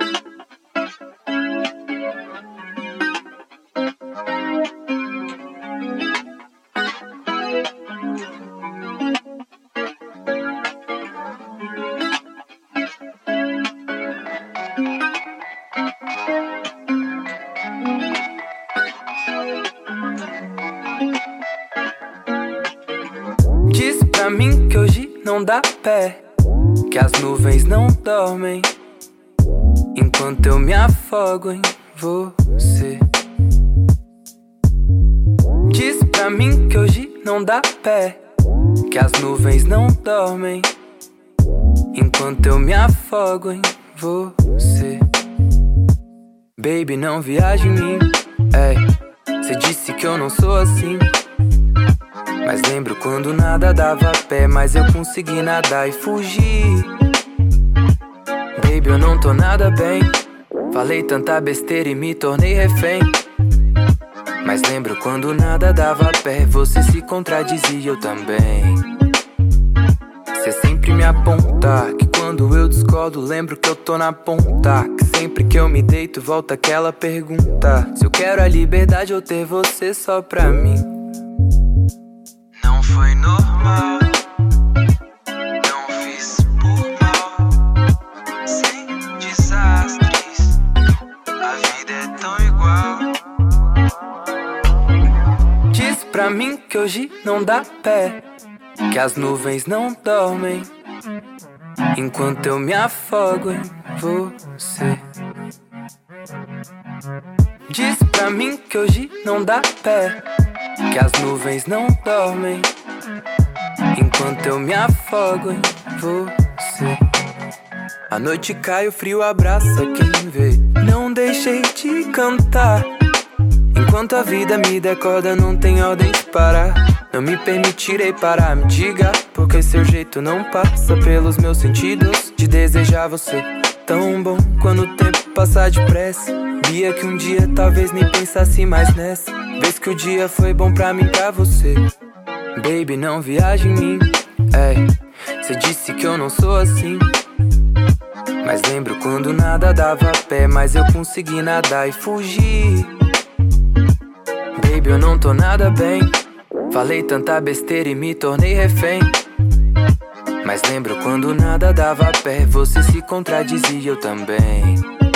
S9: Não dá pé, que as nuvens não dormem, enquanto eu me afogo em você. Diz pra mim que hoje não dá pé, que as nuvens não dormem, enquanto eu me afogo em você. Baby, não viaja em mim, cê disse que eu não sou assim, mas lembro quando nada dava pé, mas eu consegui nadar e fugir. Baby, eu não tô nada bem, falei tanta besteira e me tornei refém, mas lembro quando nada dava pé, você se contradizia, eu também. Cê sempre me aponta, que quando eu descolo lembro que eu tô na ponta, que sempre que eu me deito volta aquela pergunta, se eu quero a liberdade ou ter você só pra mim. Não foi normal, não fiz por mal, sem desastres, a vida é tão igual. Diz pra mim que hoje não dá pé, que as nuvens não dormem, enquanto eu me afogo em você. Diz pra mim que hoje não dá pé, que as nuvens não dormem, enquanto eu me afogo em você. A noite cai, o frio abraça quem vê. Não deixei de cantar, enquanto a vida me der corda, não tem ordem de parar. Não me permitirei parar, me diga, porque seu jeito não passa pelos meus sentidos de desejar você. Tão bom quando o tempo passa depressa, via que um dia talvez nem pensasse mais nessa vez que o dia foi bom pra mim, pra você. Baby, não viaja em mim, cê disse que eu não sou assim, mas lembro quando nada dava pé, mas eu consegui nadar e fugir. Baby, eu não tô nada bem, falei tanta besteira e me tornei refém, mas lembro quando nada dava pé, você se contradizia, eu também.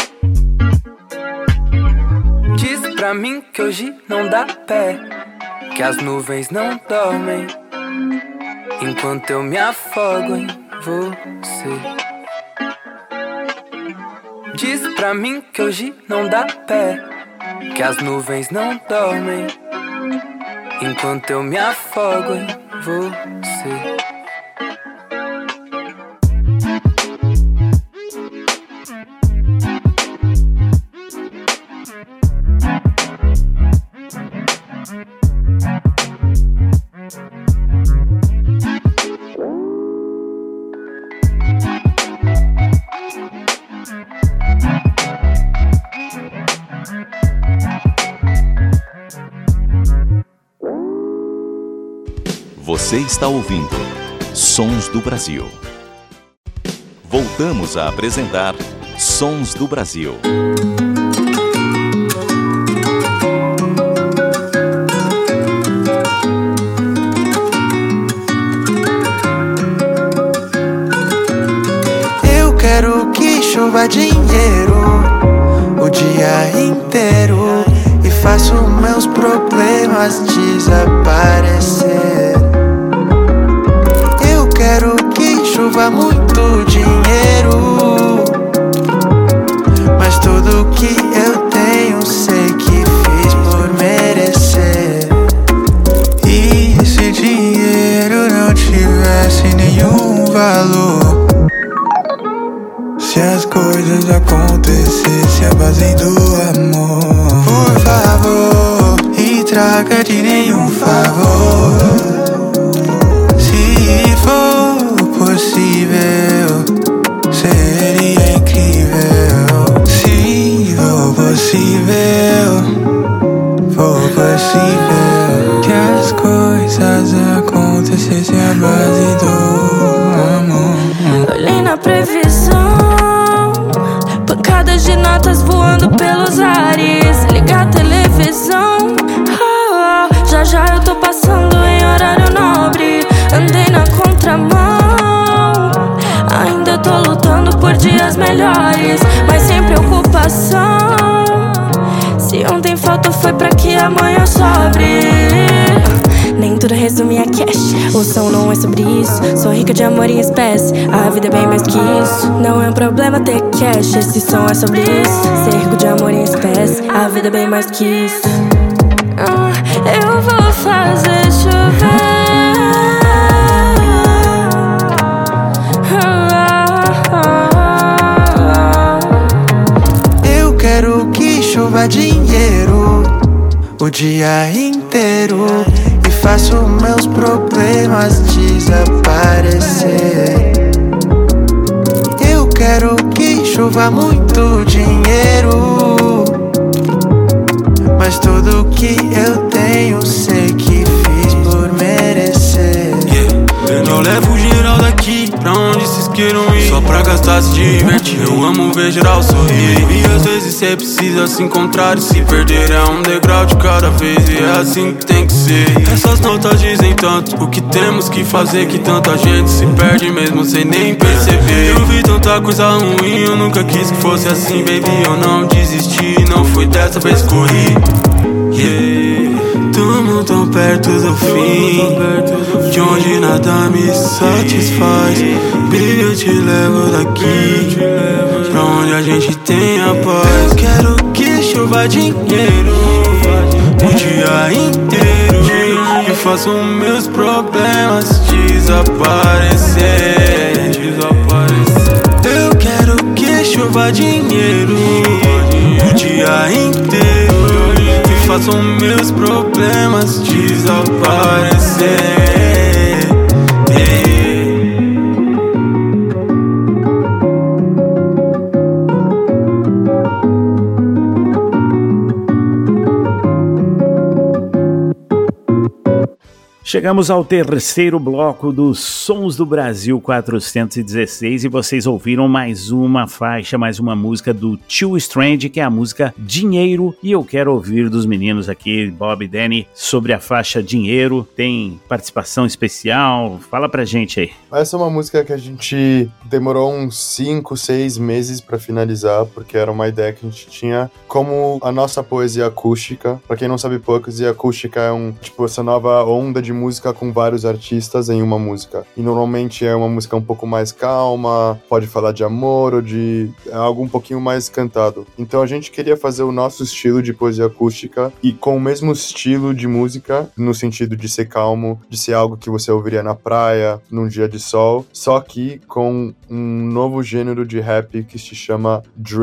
S9: Diz pra mim que hoje não dá pé, que as nuvens não dormem, enquanto eu me afogo em você. Diz pra mim que hoje não dá pé, que as nuvens não dormem, enquanto eu me afogo em você.
S1: Você está ouvindo Sons do Brasil. Voltamos a apresentar Sons do Brasil.
S9: Eu quero que chova dinheiro o dia inteiro e faço meus problemas desaparecer. Eu quero que chova muito dinheiro, mas tudo que eu tenho sei que fiz por merecer. E se dinheiro não tivesse nenhum valor, se as coisas acontecessem à base do amor, por favor, e traga de nenhum favor. Se for possível, seria incrível. Se for possível, que as coisas acontecessem à base do amor.
S8: Olhei na previsão, pancadas de notas voando pelos ares. Liga a televisão, já eu tô passando em horário nobre. Andei na contramão, ainda tô lutando por dias melhores, mas sem preocupação. Se ontem faltou foi pra que amanhã sobre. Nem tudo resume a cash, o som não é sobre isso. Sou rica de amor em espécie, a vida é bem mais que isso. Não é um problema ter cash, esse som é sobre isso. Ser rico de amor em espécie, a vida é bem mais que isso. Eu vou fazer chover.
S9: Eu quero que chova dinheiro o dia inteiro e faço meus problemas desaparecer. Eu quero que chova muito dinheiro, mas tudo que eu tenho sei que fiz por merecer.
S10: Eu levo geral daqui pra onde vocês queiram ir, só pra gastar, se divertir. Eu amo ver geral sorrir, e às vezes cê precisa se encontrar e se perder. É um degrau de cada vez e é assim que tem que ser. Essas notas dizem tanto, o que temos que fazer, que tanta gente se perde mesmo sem nem perceber. Eu vi tanta coisa ruim, eu nunca quis que fosse assim, baby. Eu não desisti, não foi dessa vez que corri. Tamo tão perto do fim, de onde nada me satisfaz. Baby, eu te levo daqui pra onde a gente tem a paz. Eu quero que chova dinheiro o dia inteiro e faço meus problemas desaparecer. Eu quero que chova dinheiro o dia inteiro e faço meus problemas desaparecer.
S2: Chegamos ao terceiro bloco dos Sons do Brasil 416 e vocês ouviram mais uma faixa, mais uma música do Too Strange, que é a música Dinheiro. E eu quero ouvir dos meninos aqui, Bob e Danny, sobre a faixa Dinheiro. Tem participação especial? Fala pra gente aí.
S3: Essa é uma música que a gente demorou uns 5, 6 meses pra finalizar, porque era uma ideia que a gente tinha como a nossa poesia acústica. Pra quem não sabe, poesia acústica é essa nova onda de música com vários artistas em uma música. E normalmente é uma música um pouco mais calma, pode falar de amor ou de algo um pouquinho mais cantado. Então a gente queria fazer o nosso estilo de poesia acústica e com o mesmo estilo de música, no sentido de ser calmo, de ser algo que você ouviria na praia, num dia de sol, só que com um novo gênero de rap que se chama drill,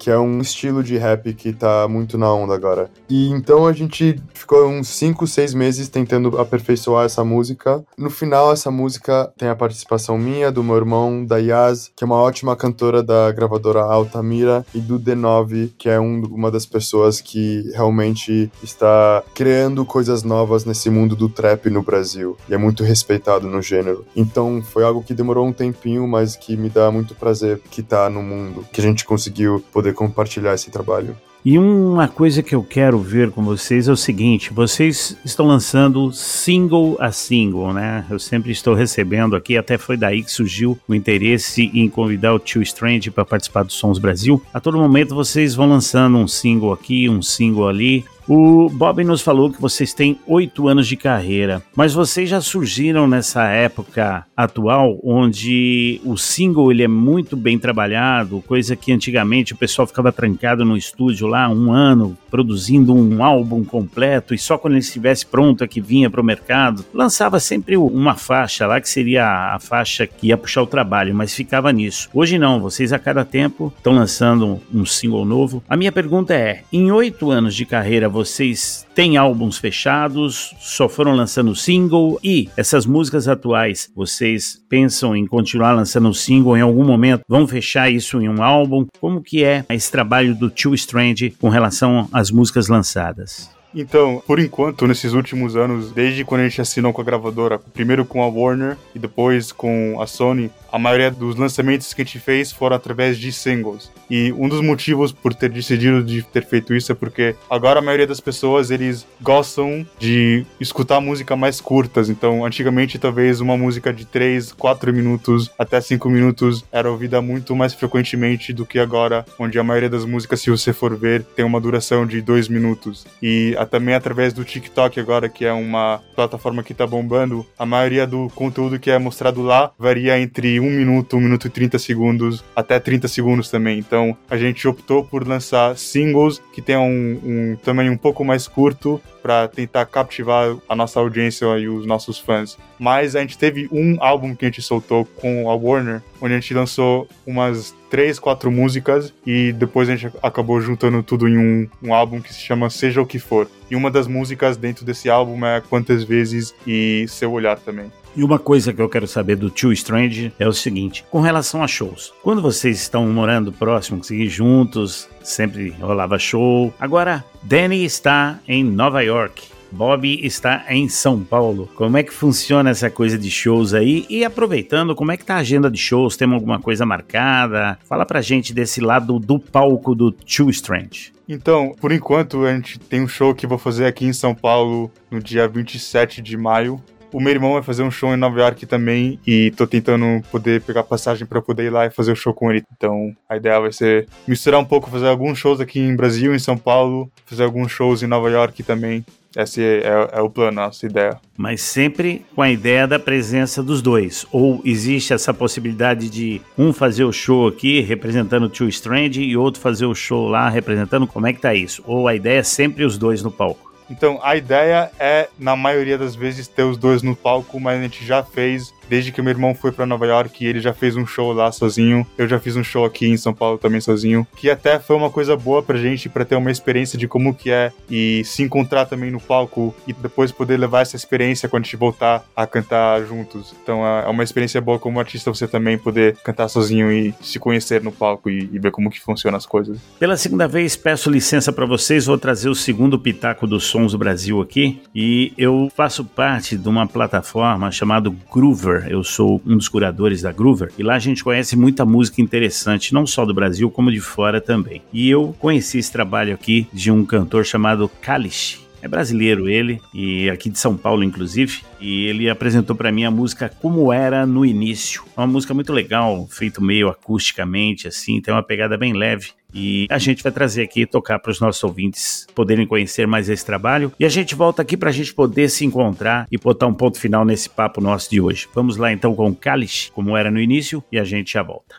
S3: que é um estilo de rap que tá muito na onda agora. E então a gente ficou uns 5, 6 meses tentando aperfeiçoar essa música. No final, essa música tem a participação minha, do meu irmão, da Yaz, que é uma ótima cantora da gravadora Altamira, e do D9, que é uma das pessoas que realmente está criando coisas novas nesse mundo do trap no Brasil. E é muito respeitado no gênero. Então foi algo que demorou um tempinho, mas que me dá muito prazer que tá no mundo, que a gente conseguiu poder compartilhar esse trabalho.
S2: E uma coisa que eu quero ver com vocês é o seguinte, vocês estão lançando single a single, né? Eu sempre estou recebendo aqui, até foi daí que surgiu o interesse em convidar o Too Strange para participar do Sons Brasil. A todo momento vocês vão lançando um single aqui, um single ali. O Bob nos falou que vocês têm 8 anos de carreira, mas vocês já surgiram nessa época atual, onde o single ele é muito bem trabalhado, coisa que antigamente o pessoal ficava trancado no estúdio lá 1 ano, produzindo um álbum completo, e só quando ele estivesse pronto é que vinha para o mercado. Lançava sempre uma faixa lá, que seria a faixa que ia puxar o trabalho, mas ficava nisso. Hoje não, vocês a cada tempo estão lançando um single novo. A minha pergunta é, em 8 anos de carreira, vocês têm álbuns fechados, só foram lançando single, e essas músicas atuais, vocês pensam em continuar lançando single em algum momento? Vão fechar isso em um álbum? Como que é esse trabalho do Too Strange com relação às músicas lançadas?
S4: Então, por enquanto, nesses últimos anos, desde quando a gente assinou com a gravadora, primeiro com a Warner e depois com a Sony, a maioria dos lançamentos que a gente fez foram através de singles. E um dos motivos por ter decidido de ter feito isso é porque agora a maioria das pessoas, eles gostam de escutar música mais curtas. Então, antigamente, talvez uma música de 3, 4 minutos até 5 minutos era ouvida muito mais frequentemente do que agora, onde a maioria das músicas, se você for ver, tem uma duração de 2 minutos. E também através do TikTok agora, que é uma plataforma que tá bombando, a maioria do conteúdo que é mostrado lá varia entre 1 minuto, 1 minuto e 30 segundos, até 30 segundos também. Então, a gente optou por lançar singles que tenham um tamanho um pouco mais curto para tentar captivar a nossa audiência e os nossos fãs. Mas a gente teve um álbum que a gente soltou com a Warner, onde a gente lançou umas 3, 4 músicas e depois a gente acabou juntando tudo em um álbum que se chama Seja o Que For. E uma das músicas dentro desse álbum é Quantas Vezes e Seu Olhar também.
S2: E uma coisa que eu quero saber do Too Strange é o seguinte, com relação a shows. Quando vocês estão morando próximos, juntos, sempre rolava show. Agora, Danny está em Nova York. Bob está em São Paulo. Como é que funciona essa coisa de shows aí? E aproveitando, como é que tá a agenda de shows? Tem alguma coisa marcada? Fala pra gente desse lado do palco do Too Strange.
S4: Então, por enquanto, a gente tem um show que vou fazer aqui em São Paulo no dia 27 de maio. O meu irmão vai fazer um show em Nova York também e tô tentando poder pegar passagem pra poder ir lá e fazer o show com ele. Então, a ideia vai ser misturar um pouco, fazer alguns shows aqui em Brasil, em São Paulo, fazer alguns shows em Nova York também. Esse é o plano, a nossa ideia.
S2: Mas sempre com a ideia da presença dos dois. Ou existe essa possibilidade de um fazer o show aqui representando o Too Strange e outro fazer o show lá representando? Como é que tá isso? Ou a ideia é sempre os dois no palco?
S4: Então, a ideia é, na maioria das vezes, ter os dois no palco, mas a gente já fez, desde que meu irmão foi pra Nova York, ele já fez um show lá sozinho, eu já fiz um show aqui em São Paulo também sozinho, que até foi uma coisa boa pra gente, pra ter uma experiência de como que é, e se encontrar também no palco, e depois poder levar essa experiência quando a gente voltar a cantar juntos. Então, é uma experiência boa como artista, você também poder cantar sozinho e se conhecer no palco e ver como que funcionam as coisas.
S2: Pela segunda vez, peço licença pra vocês, vou trazer o segundo pitaco do Sons do Brasil aqui, e eu faço parte de uma plataforma chamada Groover. Eu sou um dos curadores da Groover, e lá a gente conhece muita música interessante, não só do Brasil, como de fora também. E eu conheci esse trabalho aqui de um cantor chamado Kalish. É brasileiro ele, e aqui de São Paulo inclusive, e ele apresentou pra mim a música Como Era no Início. É uma música muito legal, feito meio acusticamente assim, tem uma pegada bem leve. E a gente vai trazer aqui, tocar para os nossos ouvintes poderem conhecer mais esse trabalho. E a gente volta aqui para a gente poder se encontrar e botar um ponto final nesse papo nosso de hoje. Vamos lá então com o Kalish, Como Era no Início, e a gente já volta.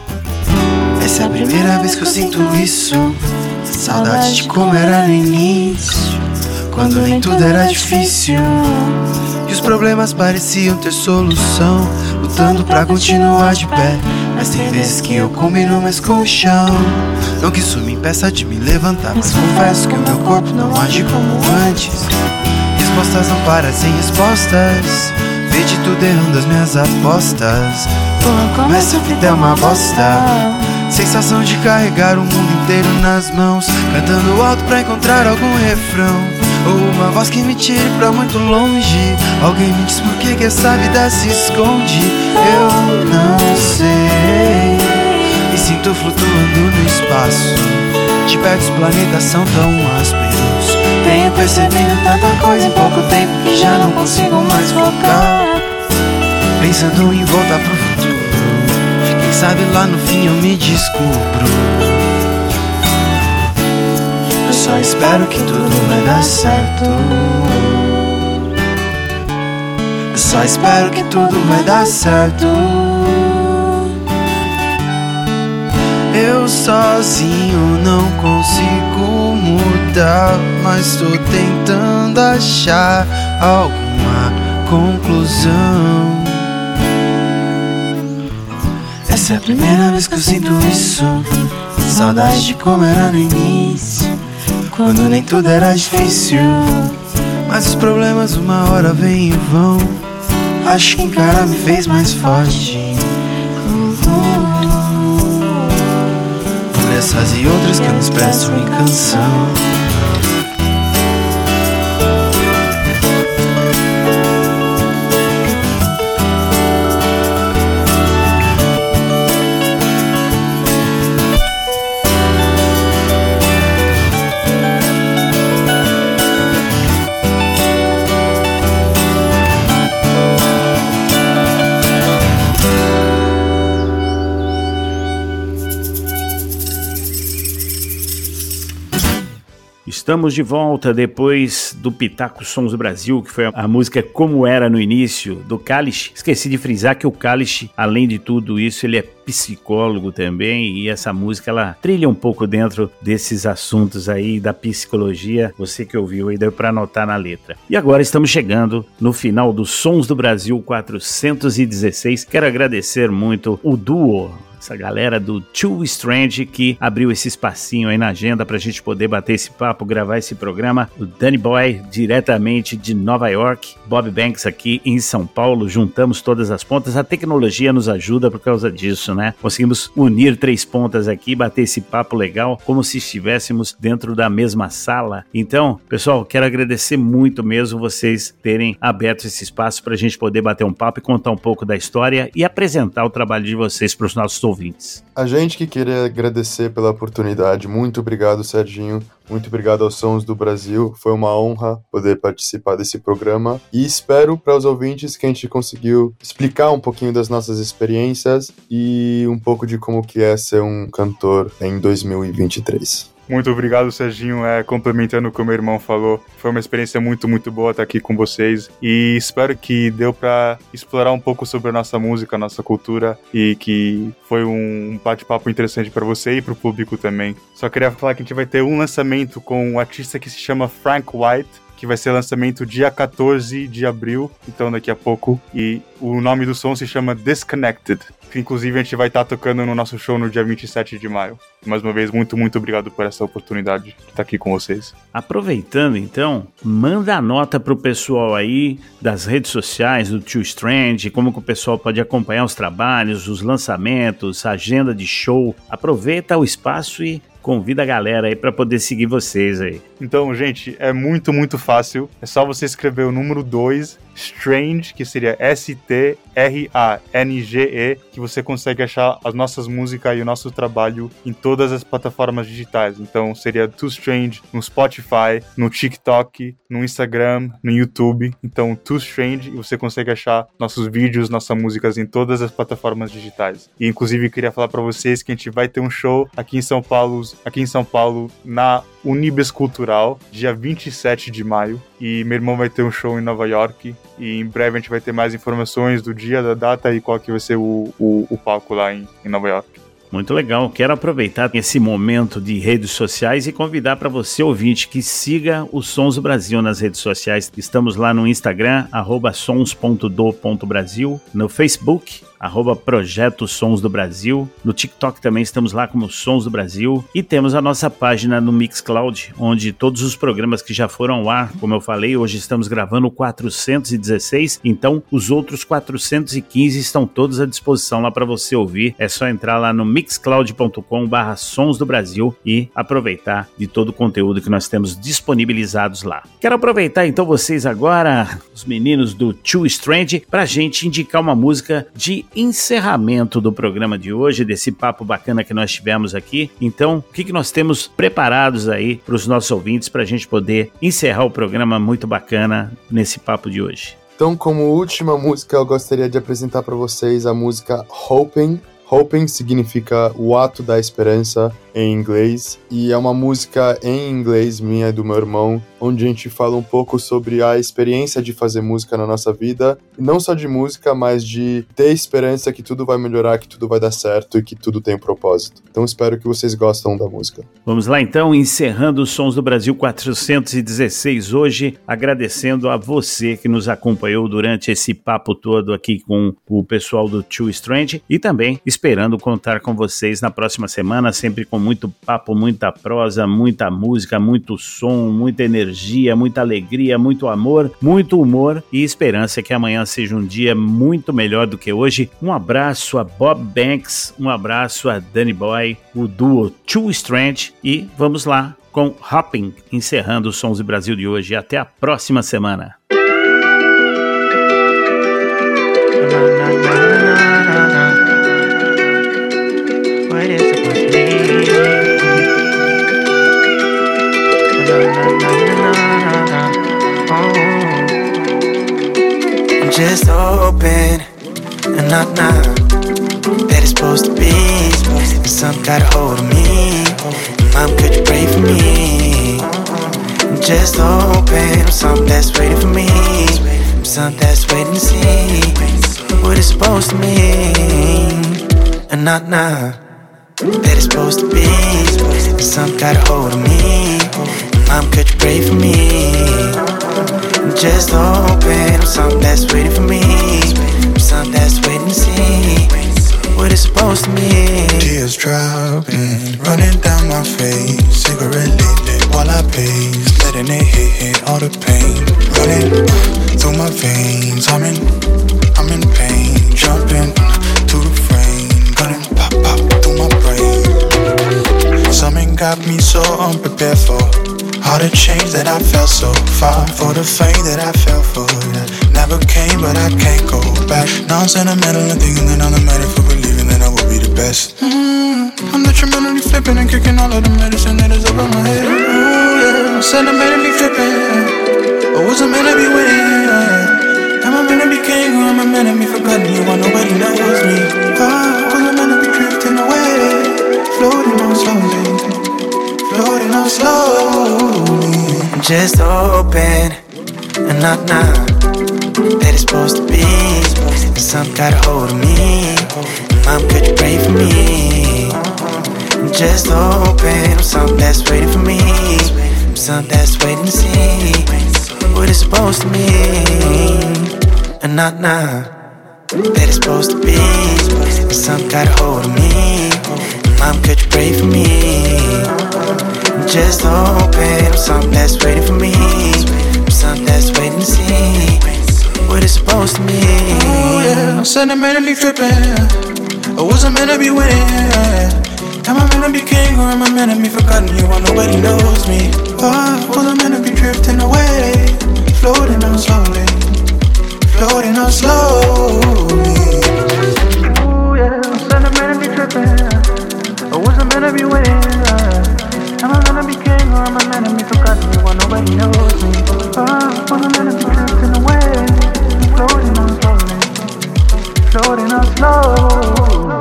S9: Essa é a primeira vez que eu sinto isso, saudade de como era no início, quando nem tudo era difícil e os problemas pareciam ter solução, lutando pra continuar de pé Mas tem vezes que eu combino mais com o chão. Não que isso me impeça de me levantar, mas confesso que o meu corpo não age como antes. Respostas não parecem respostas. Vê de tudo errando as minhas apostas. Como essa vida é uma bosta. Sensação de carregar o mundo inteiro nas mãos, cantando alto pra encontrar algum refrão, ou uma voz que me tire pra muito longe. Alguém me diz por que essa vida se esconde. Eu não sei. Me sinto flutuando no espaço. De perto os planetas são tão ásperos. Tenho percebido tanta coisa em pouco tempo que já não consigo mais focar. Pensando em voltar pro futuro. Quem sabe lá no fim eu me descubro. Eu só espero que tudo vai dar certo. Eu só espero que tudo vai dar certo. Eu sozinho não consigo mudar, mas tô tentando achar alguma conclusão. Essa é a primeira vez que eu sinto isso. Saudade de como era no início, quando nem tudo era difícil. Mas os problemas uma hora vêm e vão. Acho que encarar me fez mais forte. Por essas e outras que eu me expresso em canção.
S2: Estamos de volta depois do Pitaco Sons do Brasil, que foi a música Como Era no Início, do Kalish. Esqueci de frisar que o Kalish, além de tudo isso, ele é psicólogo também, e essa música ela trilha um pouco dentro desses assuntos aí da psicologia. Você que ouviu aí deu para anotar na letra. E agora estamos chegando no final do Sons do Brasil 416. Quero agradecer muito o duo, essa galera do Too Strange, que abriu esse espacinho aí na agenda pra gente poder bater esse papo, gravar esse programa. O Danny Boy, diretamente de Nova York, Bob Banks aqui em São Paulo, juntamos todas as pontas. A tecnologia nos ajuda por causa disso, né? Conseguimos unir 3 pontas aqui, bater esse papo legal, como se estivéssemos dentro da mesma sala. Então, pessoal, quero agradecer muito mesmo vocês terem aberto esse espaço pra gente poder bater um papo e contar um pouco da história e apresentar o trabalho de vocês para os nossos ouvintes.
S3: A gente que queria agradecer pela oportunidade. Muito obrigado, Serginho. Muito obrigado aos Sons do Brasil. Foi uma honra poder participar desse programa. E espero para os ouvintes que a gente conseguiu explicar um pouquinho das nossas experiências e um pouco de como que é ser um cantor em 2023.
S4: Muito obrigado, Serginho. Complementando o que o meu irmão falou, foi uma experiência muito, muito boa estar aqui com vocês. E espero que deu para explorar um pouco sobre a nossa música, a nossa cultura, e que foi um bate-papo interessante para você e para o público também. Só queria falar que a gente vai ter um lançamento com um artista que se chama Frank White, que vai ser lançamento dia 14 de abril, então daqui a pouco. E o nome do som se chama Disconnected, que inclusive a gente vai estar tocando no nosso show no dia 27 de maio. Mais uma vez, muito, muito obrigado por essa oportunidade de estar aqui com vocês.
S2: Aproveitando então, manda a nota pro pessoal aí das redes sociais do Too Strange, como que o pessoal pode acompanhar os trabalhos, os lançamentos, a agenda de show. Aproveita o espaço e convida a galera aí para poder seguir vocês aí.
S4: Então, gente, é muito, muito fácil. É só você escrever o número 2, Strange, que seria STRANGE, que você consegue achar as nossas músicas e o nosso trabalho em todas as plataformas digitais. Então, seria Too Strange no Spotify, no TikTok, no Instagram, no YouTube. Então, Too Strange, e você consegue achar nossos vídeos, nossas músicas em todas as plataformas digitais. E, inclusive, queria falar para vocês que a gente vai ter um show aqui em São Paulo, na Unibes Cultural, dia 27 de maio. E meu irmão vai ter um show em Nova York. E em breve a gente vai ter mais informações do dia, da data e qual que vai ser o palco lá em Nova York.
S2: Muito legal. Quero aproveitar esse momento de redes sociais e convidar para você, ouvinte, que siga os Sons do Brasil nas redes sociais. Estamos lá no Instagram, @sons.do.brasil, no Facebook, Projeto Sons do Brasil. No TikTok também estamos lá como Sons do Brasil. E temos a nossa página no Mixcloud, onde todos os programas que já foram ao ar, como eu falei, hoje estamos gravando o 416, então os outros 415 estão todos à disposição lá para você ouvir. É só entrar lá no mixcloud.com/Sons do Brasil e aproveitar de todo o conteúdo que nós temos disponibilizados lá. Quero aproveitar então vocês agora, os meninos do Too Strange, pra gente indicar uma música de encerramento do programa de hoje, desse papo bacana que nós tivemos aqui. Então, o que nós temos preparados aí para os nossos ouvintes pra gente poder encerrar o programa muito bacana nesse papo de hoje?
S3: Então, como última música, eu gostaria de apresentar para vocês a música Hoping. Hoping significa o ato da esperança em inglês, e é uma música em inglês minha e do meu irmão, onde a gente fala um pouco sobre a experiência de fazer música na nossa vida, e não só de música, mas de ter esperança que tudo vai melhorar, que tudo vai dar certo e que tudo tem um propósito. Então espero que vocês gostem da música.
S2: Vamos lá então, encerrando os Sons do Brasil 416 hoje, agradecendo a você que nos acompanhou durante esse papo todo aqui com o pessoal do Too Strange, e também esperando contar com vocês na próxima semana, sempre com muito papo, muita prosa, muita música, muito som, muita energia, muita alegria, muito amor, muito humor e esperança que amanhã seja um dia muito melhor do que hoje. Um abraço a Bob Banks, um abraço a Danny Boy, o duo Too Strange, e vamos lá com Hopping, encerrando os Sons do Brasil de hoje. Até a próxima semana.
S9: I'm just hoping and not that it's supposed to be. And some got a hold of me. Mom, could you pray for me? I'm just hoping I'm something that's waiting for me. I'm something that's waiting to see what it's supposed to mean. And not that it's supposed to be. And some got a hold of me. Mom, could you pray for me? I'm just hoping I'm something that's waiting for me. I'm something that's waiting to see what it's supposed to mean.
S5: Tears dropping, running down my face. Cigarette lit while I pace, letting it hit all the pain. Running through my veins, I'm in pain. Jumping to the frame, gunning pop through my brain. Something got me so unprepared for all the change that I felt so far, for the fame that I fell for, that never came but I can't go back. Now I'm sentimental and thinking that I'm the man for believing that I will be the best. I'm detrimentally flipping and kicking all of the medicine that is over my head. Ooh, yeah, I'm sentimentally flipping. I wasn't meant to be winning. Am I meant to be king or am I meant to be forgotten? You want nobody knows me. Was I meant to be drifting away, floating on slowly, floating on slowly.
S9: I'm just hoping and not that it's supposed to be. And some got a hold of me. Mom, could you pray for me? I'm just hoping I'm something that's waiting for me. I'm something that's waiting to see what it's supposed to mean. And not that it's supposed to be. And some got a hold of me. Mom, could you pray for me? I'm just hoping I'm something that's waiting for me. I'm something that's waiting to see what it's supposed to mean.
S5: Ooh, yeah, I'm sentimentally tripping. I wasn't meant to be winning. Am I meant to be king or am I meant to be forgotten? You want nobody knows me. Was I meant to be drifting away, floating on slowly, floating on slowly. Ooh, yeah, I'm sentimentally tripping. I wasn't meant to be winning. Am I meant to be king or am I meant to be forgotten? You want nobody knows me. Was I meant to be drifting away, floating on slowly, floating on slowly.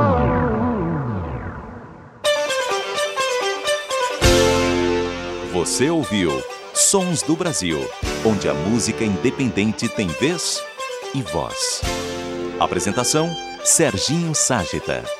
S1: Você ouviu Sons do Brasil, onde a música independente tem vez e voz. Apresentação: Serginho Ságita.